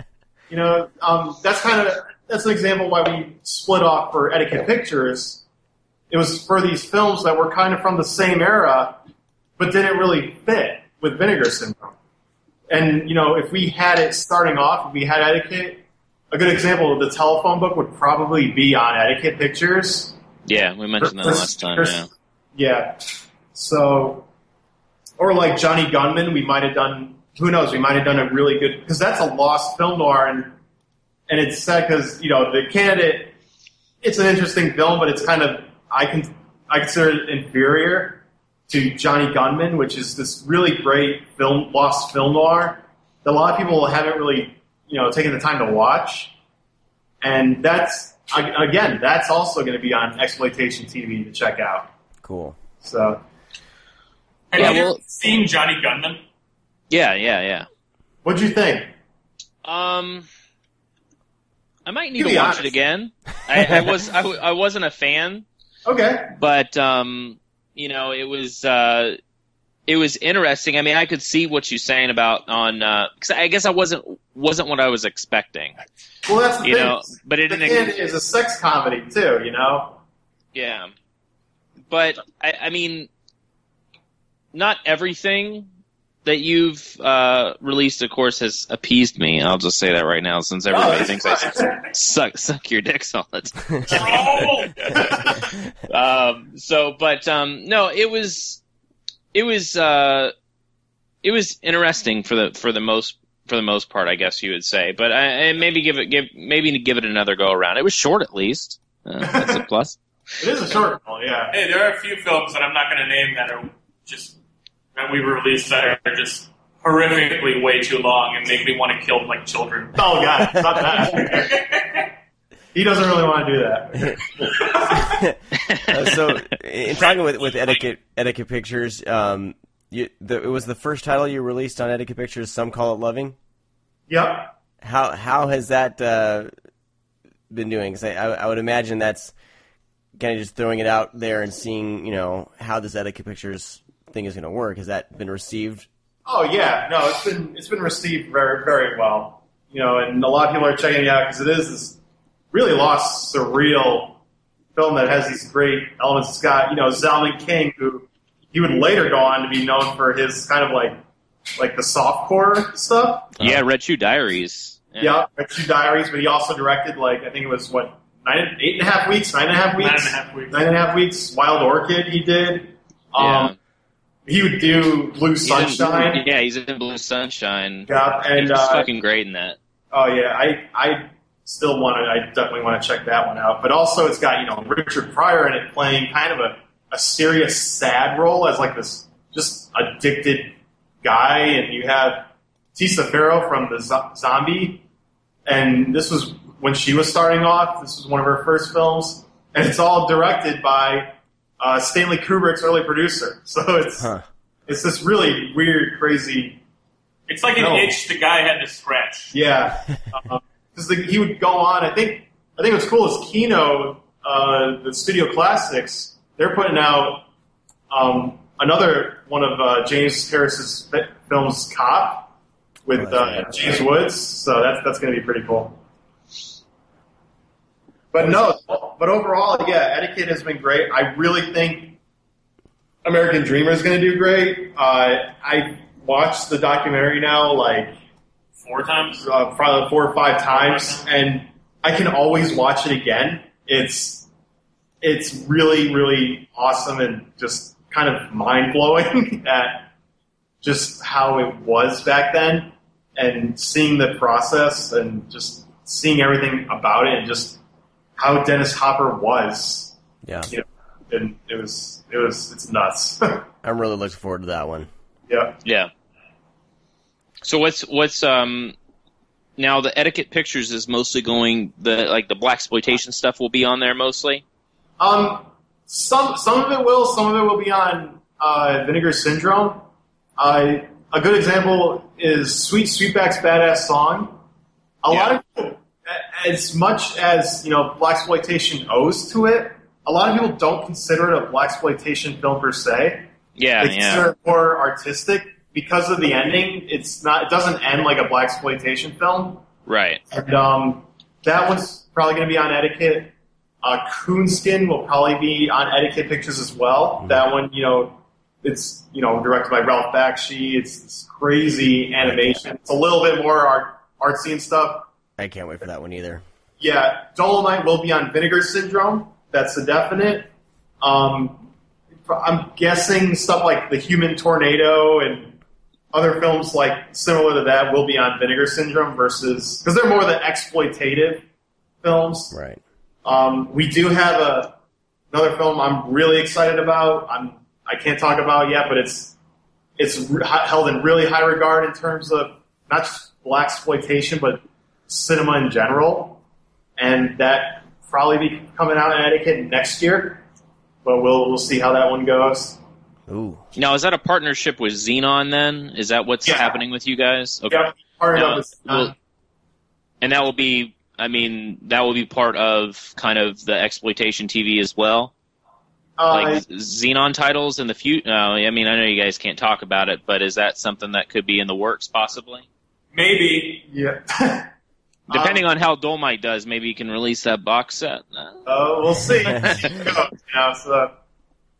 That's an example why we split off for Etiquette Pictures. It was for these films that were kind of from the same era, but didn't really fit with Vinegar Syndrome. And, if we had it starting off, if we had Etiquette, a good example of the telephone book would probably be on Etiquette Pictures. Yeah, we mentioned that last time, Yeah. So, or like Johnny Gunman, we might have done, who knows, we might have done a really good, because that's a lost film noir, and it's sad because, The Candidate, it's an interesting film, but it's kind of, I consider it inferior to Johnny Gunman, which is this really great lost film noir that a lot of people haven't really, taken the time to watch. And that's also going to be on Exploitation TV to check out. Cool. So. Have you ever seen Johnny Gunman? Yeah. What'd you think? I might need to watch it again. I wasn't a fan. Okay. But it was interesting. I mean, I could see what you're saying about because I guess I wasn't what I was expecting. Well, that's the thing. But it is a sex comedy too. Yeah. But I mean, not everything that you've released, of course, has appeased me. I'll just say that right now, since everybody thinks I suck your dicks all the time. No, it was interesting for the most part, I guess you would say. But maybe give it another go around. It was short, at least. That's a plus. It is a short film, yeah. Hey, there are a few films that I'm not going to name that we released that are just horrifically way too long and make me want to kill like children. Oh God, not that. He doesn't really want to do that. So, in talking with Etiquette Pictures, it was the first title you released on Etiquette Pictures. Some Call It Loving. Yep. How has that been doing? 'Cause I would imagine that's kind of just throwing it out there and seeing, how this Etiquette Pictures thing is going to work. Has that been received? Oh yeah, no, it's been received very, very well. And a lot of people are checking it out because it is this really lost, surreal film that has these great elements. It's got Zalman King, who he would later go on to be known for his kind of like the softcore stuff. Yeah, Red Shoe Diaries. Yeah, Red Shoe Diaries, but he also directed I think it was 9.5 weeks. 9.5 weeks. Wild Orchid he did. He would do Blue Sunshine. He's in Blue Sunshine. Yeah, and he's fucking great in that. Oh yeah, I definitely want to check that one out. But also it's got Richard Pryor in it playing kind of a serious sad role as like this just addicted guy, and you have Tisa Farrow from the Zombie, and this was when she was starting off. This was one of her first films, and it's all directed by Stanley Kubrick's early producer. So it's this really weird, crazy. It's like an itch the guy had to scratch. Yeah, because he would go on. I think what's cool is Kino, the Studio Classics. They're putting out another one of James Harris's films, Cop, with James Woods. So that's going to be pretty cool. But overall, yeah, Etiquette has been great. I really think American Dreamer is going to do great. I watched the documentary now 4 times, probably 4 or 5 times, and I can always watch it again. It's really, really awesome and just kind of mind blowing at just how it was back then, and seeing the process and just seeing everything about it and just how Dennis Hopper was. Yeah. And it's nuts. I'm really looking forward to that one. Yeah. Yeah. So what's now the Etiquette Pictures is mostly going the blaxploitation stuff will be on there mostly? Some of it will, some of it will be on Vinegar Syndrome. A good example is Sweetback's Badass Song. A lot of people, as much as blaxploitation owes to it, a lot of people don't consider it a blaxploitation film per se. Yeah, they consider it more artistic because of the ending. It doesn't end like a blaxploitation film. Right. And that one's probably going to be on Etiquette. Coonskin will probably be on Etiquette Pictures as well. Mm-hmm. That one, it's directed by Ralph Bakshi. It's this crazy animation. It's a little bit more artsy and stuff. I can't wait for that one either. Yeah, Dolomite will be on Vinegar Syndrome. That's a definite. I'm guessing stuff like The Human Tornado and other films similar to that will be on Vinegar Syndrome because they're more the exploitative films. Right. We do have another film I'm really excited about. I can't talk about it yet, but it's held in really high regard in terms of not just blaxploitation, but cinema in general. And that probably be coming out in Etiquette next year. But we'll see how that one goes. Ooh. Now, is that a partnership with Xenon then? Is that what's happening with you guys? Okay. Yeah, and that will be part of kind of the exploitation TV as well? Xenon titles in the future? I know you guys can't talk about it, but is that something that could be in the works possibly? Maybe. Yeah. Depending on how Dolomite does, maybe you can release that box set. We'll see.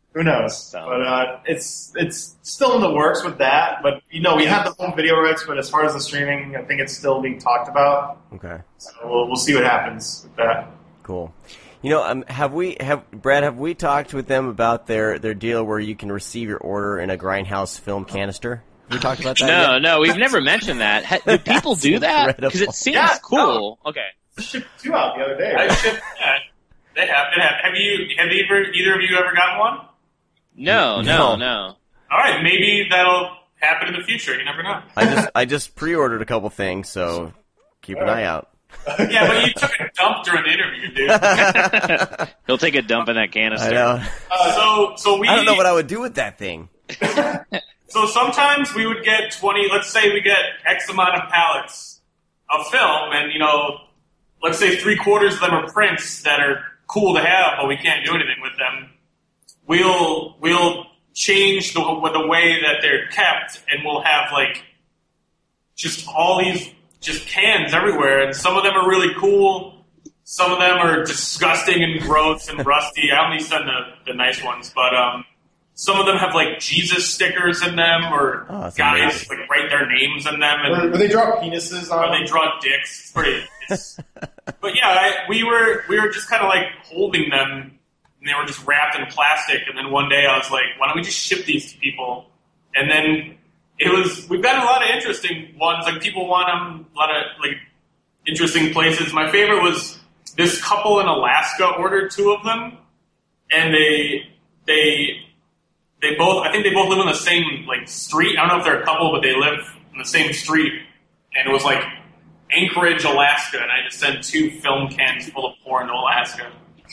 Who knows? So. But it's still in the works with that. But we have the home video rights. But as far as the streaming, I think it's still being talked about. Okay. So we'll see what happens with that. Cool. Have we talked with them about their deal where you can receive your order in a Grindhouse film canister? Have we talked about that yet? No, we've never mentioned that. Do people do that? Because it seems cool. No. Okay. I shipped 2 out the other day. I Right? shipped. Yeah, they have. Have either of you ever gotten one? No. All right, maybe that'll happen in the future. You never know. I just pre-ordered a couple things, so keep an eye out. Yeah, but you took a dump during the interview, dude. He'll take a dump in that canister. I know. So we. I don't know what I would do with that thing. So sometimes we would get 20. Let's say we get X amount of pallets of film, and let's say 3/4 of them are prints that are cool to have, but we can't do anything with them. We'll change the way that they're kept, and we'll have just all these just cans everywhere, and some of them are really cool. Some of them are disgusting and gross and rusty. I only send the nice ones, but some of them have Jesus stickers in them, or guys write their names in them, and Or they draw penises on or they them. draw dicks. It's pretty. But yeah, we were just kind of holding them. And they were just wrapped in plastic, and then one day I was like, why don't we just ship these to people? And then we've got a lot of interesting ones, people want them, a lot of interesting places. My favorite was this couple in Alaska ordered 2 of them, and they both, I think they both live in the same street. I don't know if they're a couple, but they live in the same street, and it was Anchorage, Alaska, and I just sent 2 film cans full of porn to Alaska.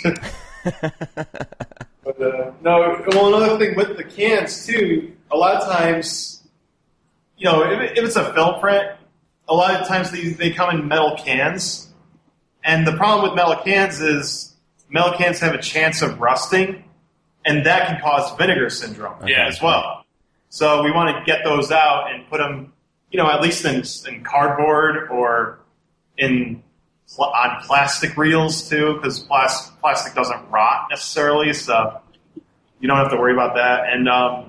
But another thing with the cans too, a lot of times, if it's a film print, a lot of times they come in metal cans, and the problem with metal cans is metal cans have a chance of rusting, and that can cause vinegar syndrome as well. So we want to get those out and put them, at least in cardboard or on plastic reels too, because plastic doesn't rot necessarily, so you don't have to worry about that. And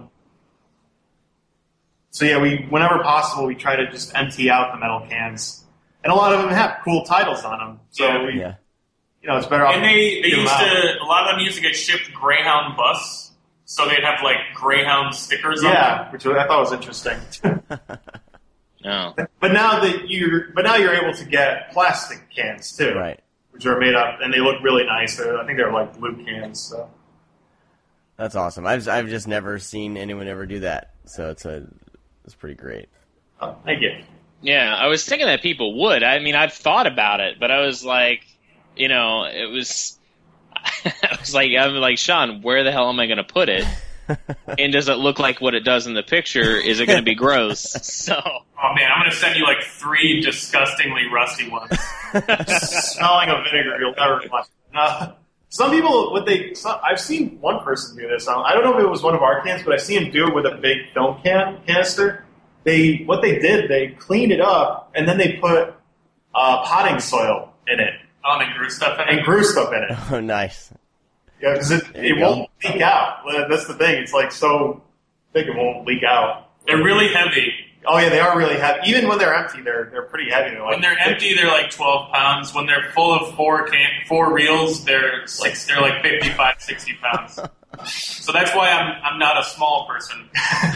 whenever possible, we try to just empty out the metal cans, and a lot of them have cool titles on them. So it's better off. And a lot of them used to get shipped Greyhound bus, so they'd have Greyhound stickers on them. Yeah, which I thought was interesting. No. But now you're able to get plastic cans too, Right. which are made up, and they look really nice. I think they're blue cans. So. That's awesome. I've just never seen anyone ever do that, so it's pretty great. Oh, thank you. Yeah, I was thinking that people would. I mean, I've thought about it, but I was it was. I'm like, Sean, where the hell am I going to put it? And does it look like what it does in the picture? Is it going to be gross? So. Oh man, I'm going to send you 3 disgustingly rusty ones. Smelling of vinegar, you'll never watch. Some people, I've seen one person do this. I don't know if it was one of our cans, but I've seen him do it with a big film canister. They cleaned it up, and then they put potting soil in it. Oh, and they grew stuff in it. And grew stuff in it. Oh, nice. Yeah, because it won't leak out. That's the thing. It's so thick it won't leak out. They're really heavy. Oh yeah, they are really heavy. Even when they're empty, they're pretty heavy. When they're empty, they're 12 pounds. When they're full of 4 reels, they're 55, 60 pounds. So that's why I'm not a small person.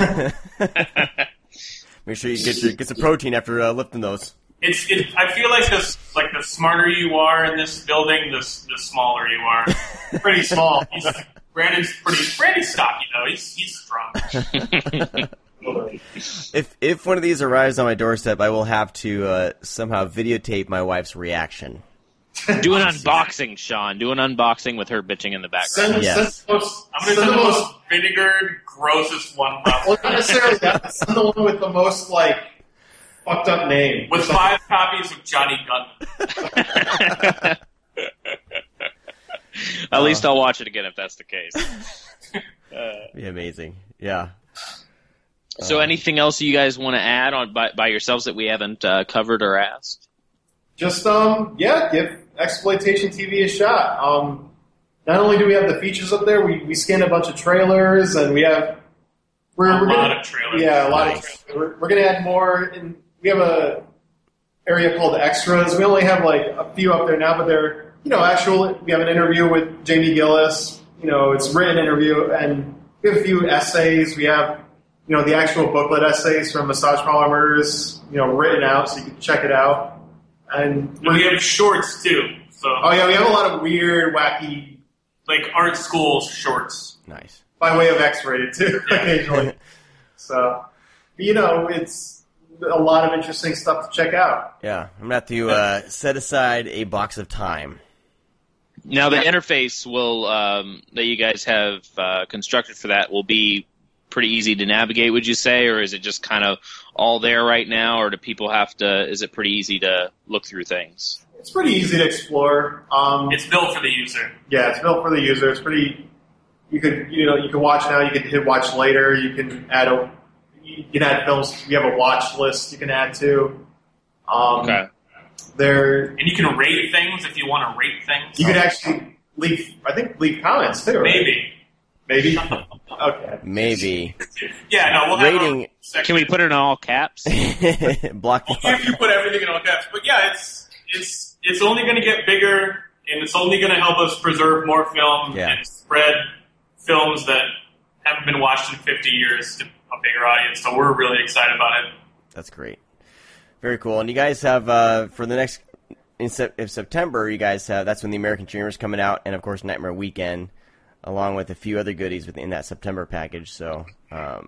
Make sure you get some protein after lifting those. I feel the smarter you are in this building, the smaller you are. Pretty small. Brandon's stocky though. He's strong. If one of these arrives on my doorstep, I will have to somehow videotape my wife's reaction. Do an unboxing, Sean. Do an unboxing with her bitching in the background. Yes. I'm going to send the most vinegared, grossest one possible. Well, not necessarily that. Send the one with the most fucked up name. With 5 copies of Johnny Gunman. At least I'll watch it again if that's the case. Be amazing. Yeah. So anything else you guys want to add on by yourselves that we haven't covered or asked? Just give Exploitation TV a shot. not only do we have the features up there, we scanned a bunch of trailers, and we have a lot of trailers. Yeah, a lot Nice. of. We're going to add more, and we have a area called extras. We only have like a few up there now, but they're actual. We have an interview with Jamie Gillis. It's a written interview, and we have a few essays. We have the actual booklet essays from Massage Parlor Murders, written out, so you can check it out. And we have shorts too. So we have a lot of weird, wacky, like art school shorts. Nice. by way of X-rated too, occasionally. So, it's a lot of interesting stuff to check out. Yeah, I'm going to have to set aside a box of time. Now, the interface will that you guys have constructed for that will be pretty easy to navigate, would you say, or is it just kind of all there right now, or do people have to? Is it pretty easy to look through things? It's pretty easy to explore. It's built for the user. Yeah, it's built for the user. It's pretty. You could watch now. You can hit watch later. You can add films. You have a watch list you can add to. Okay. And you can rate things if you want to rate things. You can actually leave comments too. Right? Maybe. Okay. Maybe. Yeah, no, we'll Rating. have a section. Can we put it in all caps? Block. If you put everything in all caps. But yeah, it's only going to get bigger, and it's only going to help us preserve more film and spread films that haven't been watched in 50 years to a bigger audience. So we're really excited about it. That's great. Very cool. And you guys have, for the next, in September, you guys have, that's when the American Dreamer is coming out, and of course Nightmare Weekend, along with a few other goodies within that September package. So, that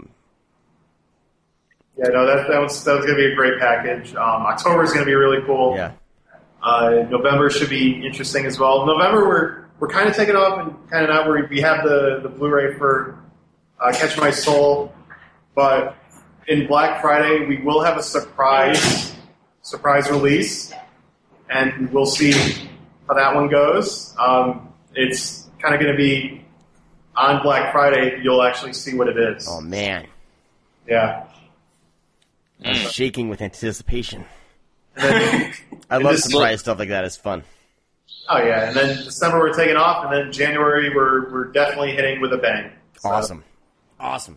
was going to be a great package. October is going to be really cool. yeah. November should be interesting as well. November, we're kind of taking off and kind of not. We have the Blu-ray for Catch My Soul, but in Black Friday we will have a surprise release, and we'll see how that one goes. It's kind of going to be on Black Friday. You'll actually see what it is. Oh, man. Yeah. I'm shaking with anticipation. Then, I love surprise stuff like that. It's fun. Oh yeah, and then December we're taking off, and then January we're definitely hitting with a bang. So, Awesome.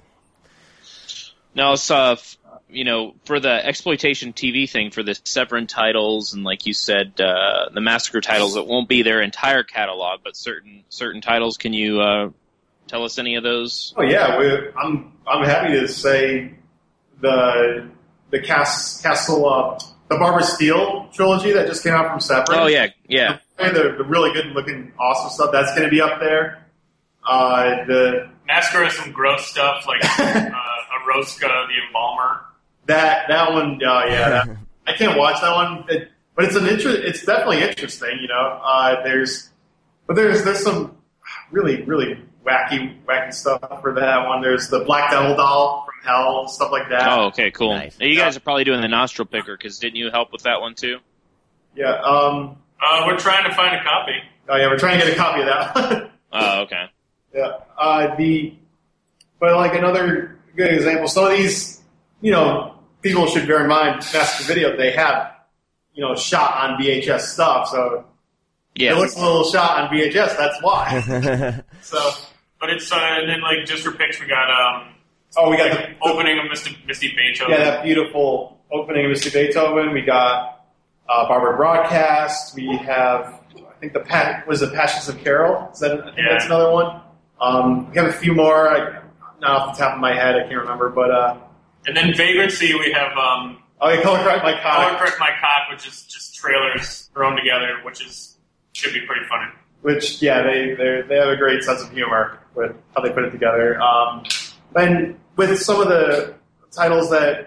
Now, for the exploitation TV thing, for the Severin titles, and like you said, the Massacre titles, it won't be their entire catalog, but certain titles. Can you tell us any of those? Oh yeah, I'm happy to say the Castle. The Barbara Steele trilogy that just came out from Severin. Oh, yeah. The really good looking, awesome stuff, that's going to be up there. The Massacre has some gross stuff like Aroska, the Embalmer. That one, I can't watch that one, but it's definitely interesting, there's some really, really wacky stuff for that one. There's the Black Devil doll from Hell, stuff like that. Oh, okay, cool. Nice. Now, you guys are probably doing the Nostril Picker, because didn't you help with that one too? Yeah. We're trying to find a copy. Oh yeah, we're trying to get a copy of that one. Oh, okay. Yeah. But like another good example, some of these, people should bear in mind, Massacre Video, they have, shot on VHS stuff, so Yeah. it looks a little shot on VHS, that's why. So, But it's and then like just for picks, we got we got the opening of Misty Beethoven. Yeah, that beautiful opening of Misty Beethoven. We got Barbara Broadcast. We have, I think the Passions of Carol. That's another one. We have a few more. Not off the top of my head, I can't remember. But and then Vagrancy, we have Color Correct My Cock. Color Correct My Cock, which is just trailers thrown together, which should be pretty funny. Which they have a great sense of humor with how they put it together. And with some of the titles that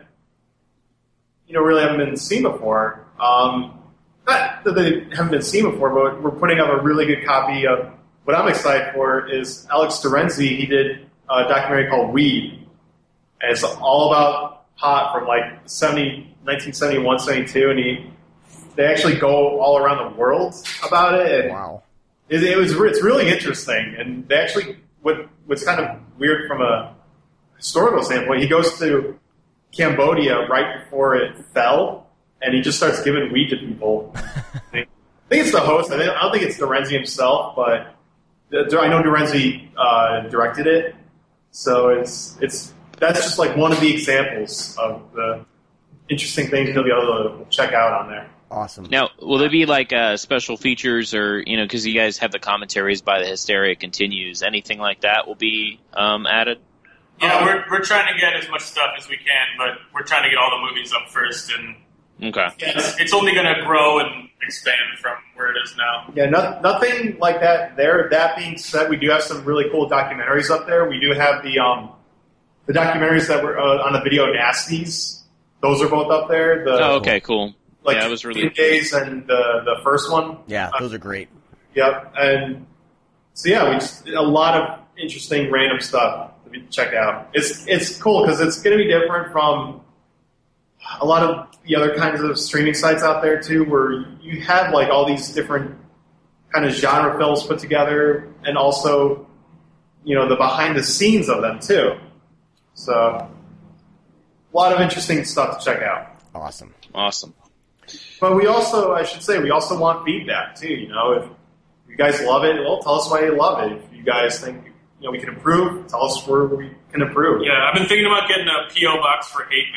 really haven't been seen before, not that they haven't been seen before, but we're putting up a really good copy of what I'm excited for is Alex Terenzi. He did a documentary called Weed, and it's all about pot from like 1971, 72, and they actually go all around the world about it. And Wow. it's really interesting, and they actually what's kind of weird from a historical standpoint, he goes to Cambodia right before it fell, and he just starts giving weed to people. I think it's the host. I don't think it's Terenzi himself, but I know Dorenzi directed it, so that's just like one of the examples of the interesting things you'll be able to check out on there. Awesome. Now, will there be like special features, or because you guys have the commentaries by the Hysteria Continues, anything like that will be added? Yeah, we're trying to get as much stuff as we can, but we're trying to get all the movies up first, and Okay. it's only going to grow and expand from where it is now. Yeah, nothing like that there. That being said, we do have some really cool documentaries up there. We do have the documentaries that were on the Video Nasties. Those are both up there. Okay, cool. Like that was really Days and the first one. Yeah, those are great. Yep, and so yeah, we just a lot of interesting random stuff to check out. It's cool because it's going to be different from a lot of the other kinds of streaming sites out there too, where you have like all these different kind of genre films put together, and also the behind the scenes of them too. So a lot of interesting stuff to check out. Awesome. But we also want feedback too. If you guys love it, well, tell us why you love it. If you guys think we can improve, tell us where we can improve. Yeah, I've been thinking about getting a P.O. box for hate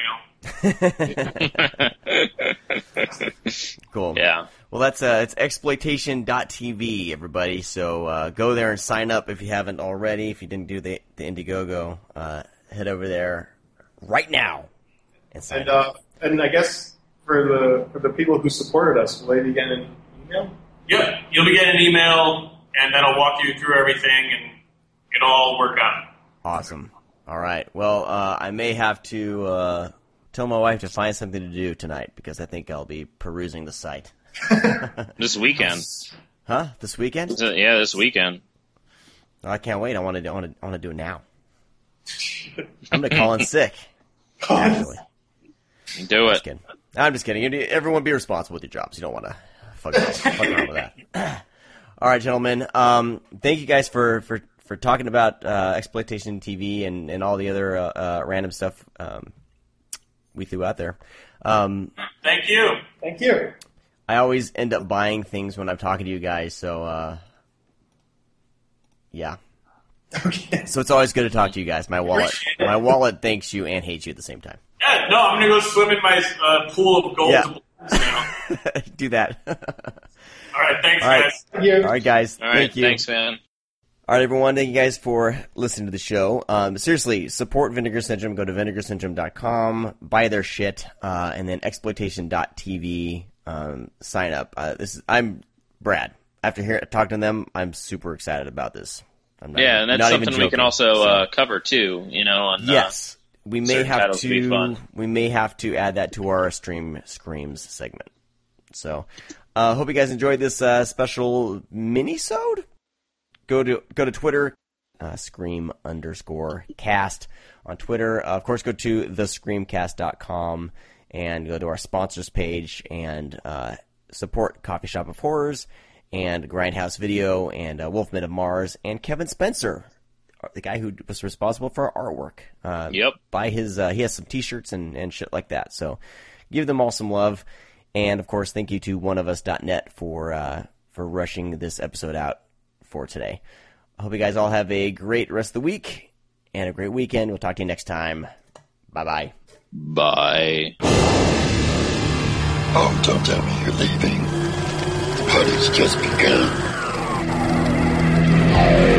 mail. Cool. Yeah. Well, it's exploitation.tv, everybody. So go there and sign up if you haven't already. If you didn't do the Indiegogo, head over there right now and sign up. And I guess for the people who supported us, will they be getting an email? Yep, you'll be getting an email, and that'll walk you through everything, and it'll all work out. Awesome. All right. Well, I may have to tell my wife to find something to do tonight because I think I'll be perusing the site. This weekend. Huh? This weekend? Yeah, this weekend. I can't wait. I want to do it now. I'm gonna call in sick. Actually, Do it. I'm just kidding. Everyone be responsible with your jobs. You don't want to fuck around with that. All right, gentlemen. Thank you guys for talking about exploitation TV and all the other random stuff we threw out there. Thank you. Thank you. I always end up buying things when I'm talking to you guys, so yeah. Okay. So it's always good to talk to you guys. My wallet thanks you and hates you at the same time. Yeah, no, I'm going to go swim in my pool of gold now. Do that. All right, thanks, All right. guys. Thank you. All right, guys. All right, Thank you. thanks, man. All right, everyone. Thank you guys for listening to the show. Seriously, support Vinegar Syndrome. Go to vinegarsyndrome.com, buy their shit, and then exploitation.tv. Sign up. I'm Brad. After talking to them, I'm super excited about this. And that's something we can also cover too. On yes, we may have titles be fun. We may have to add that to our Screams segment. So, hope you guys enjoyed this special mini-sode. Go to Twitter, Scream_cast on Twitter. Of course, go to thescreamcast.com and go to our sponsors page and support Coffee Shop of Horrors and Grindhouse Video and Wolfman of Mars and Kevin Spencer, the guy who was responsible for our artwork. Yep. Buy his, he has some t-shirts and shit like that. So give them all some love. And of course, thank you to oneofus.net for rushing this episode out for today. I hope you guys all have a great rest of the week and a great weekend. We'll talk to you next time. Bye-bye. Bye. Oh, don't tell me you're leaving. The party's just begun.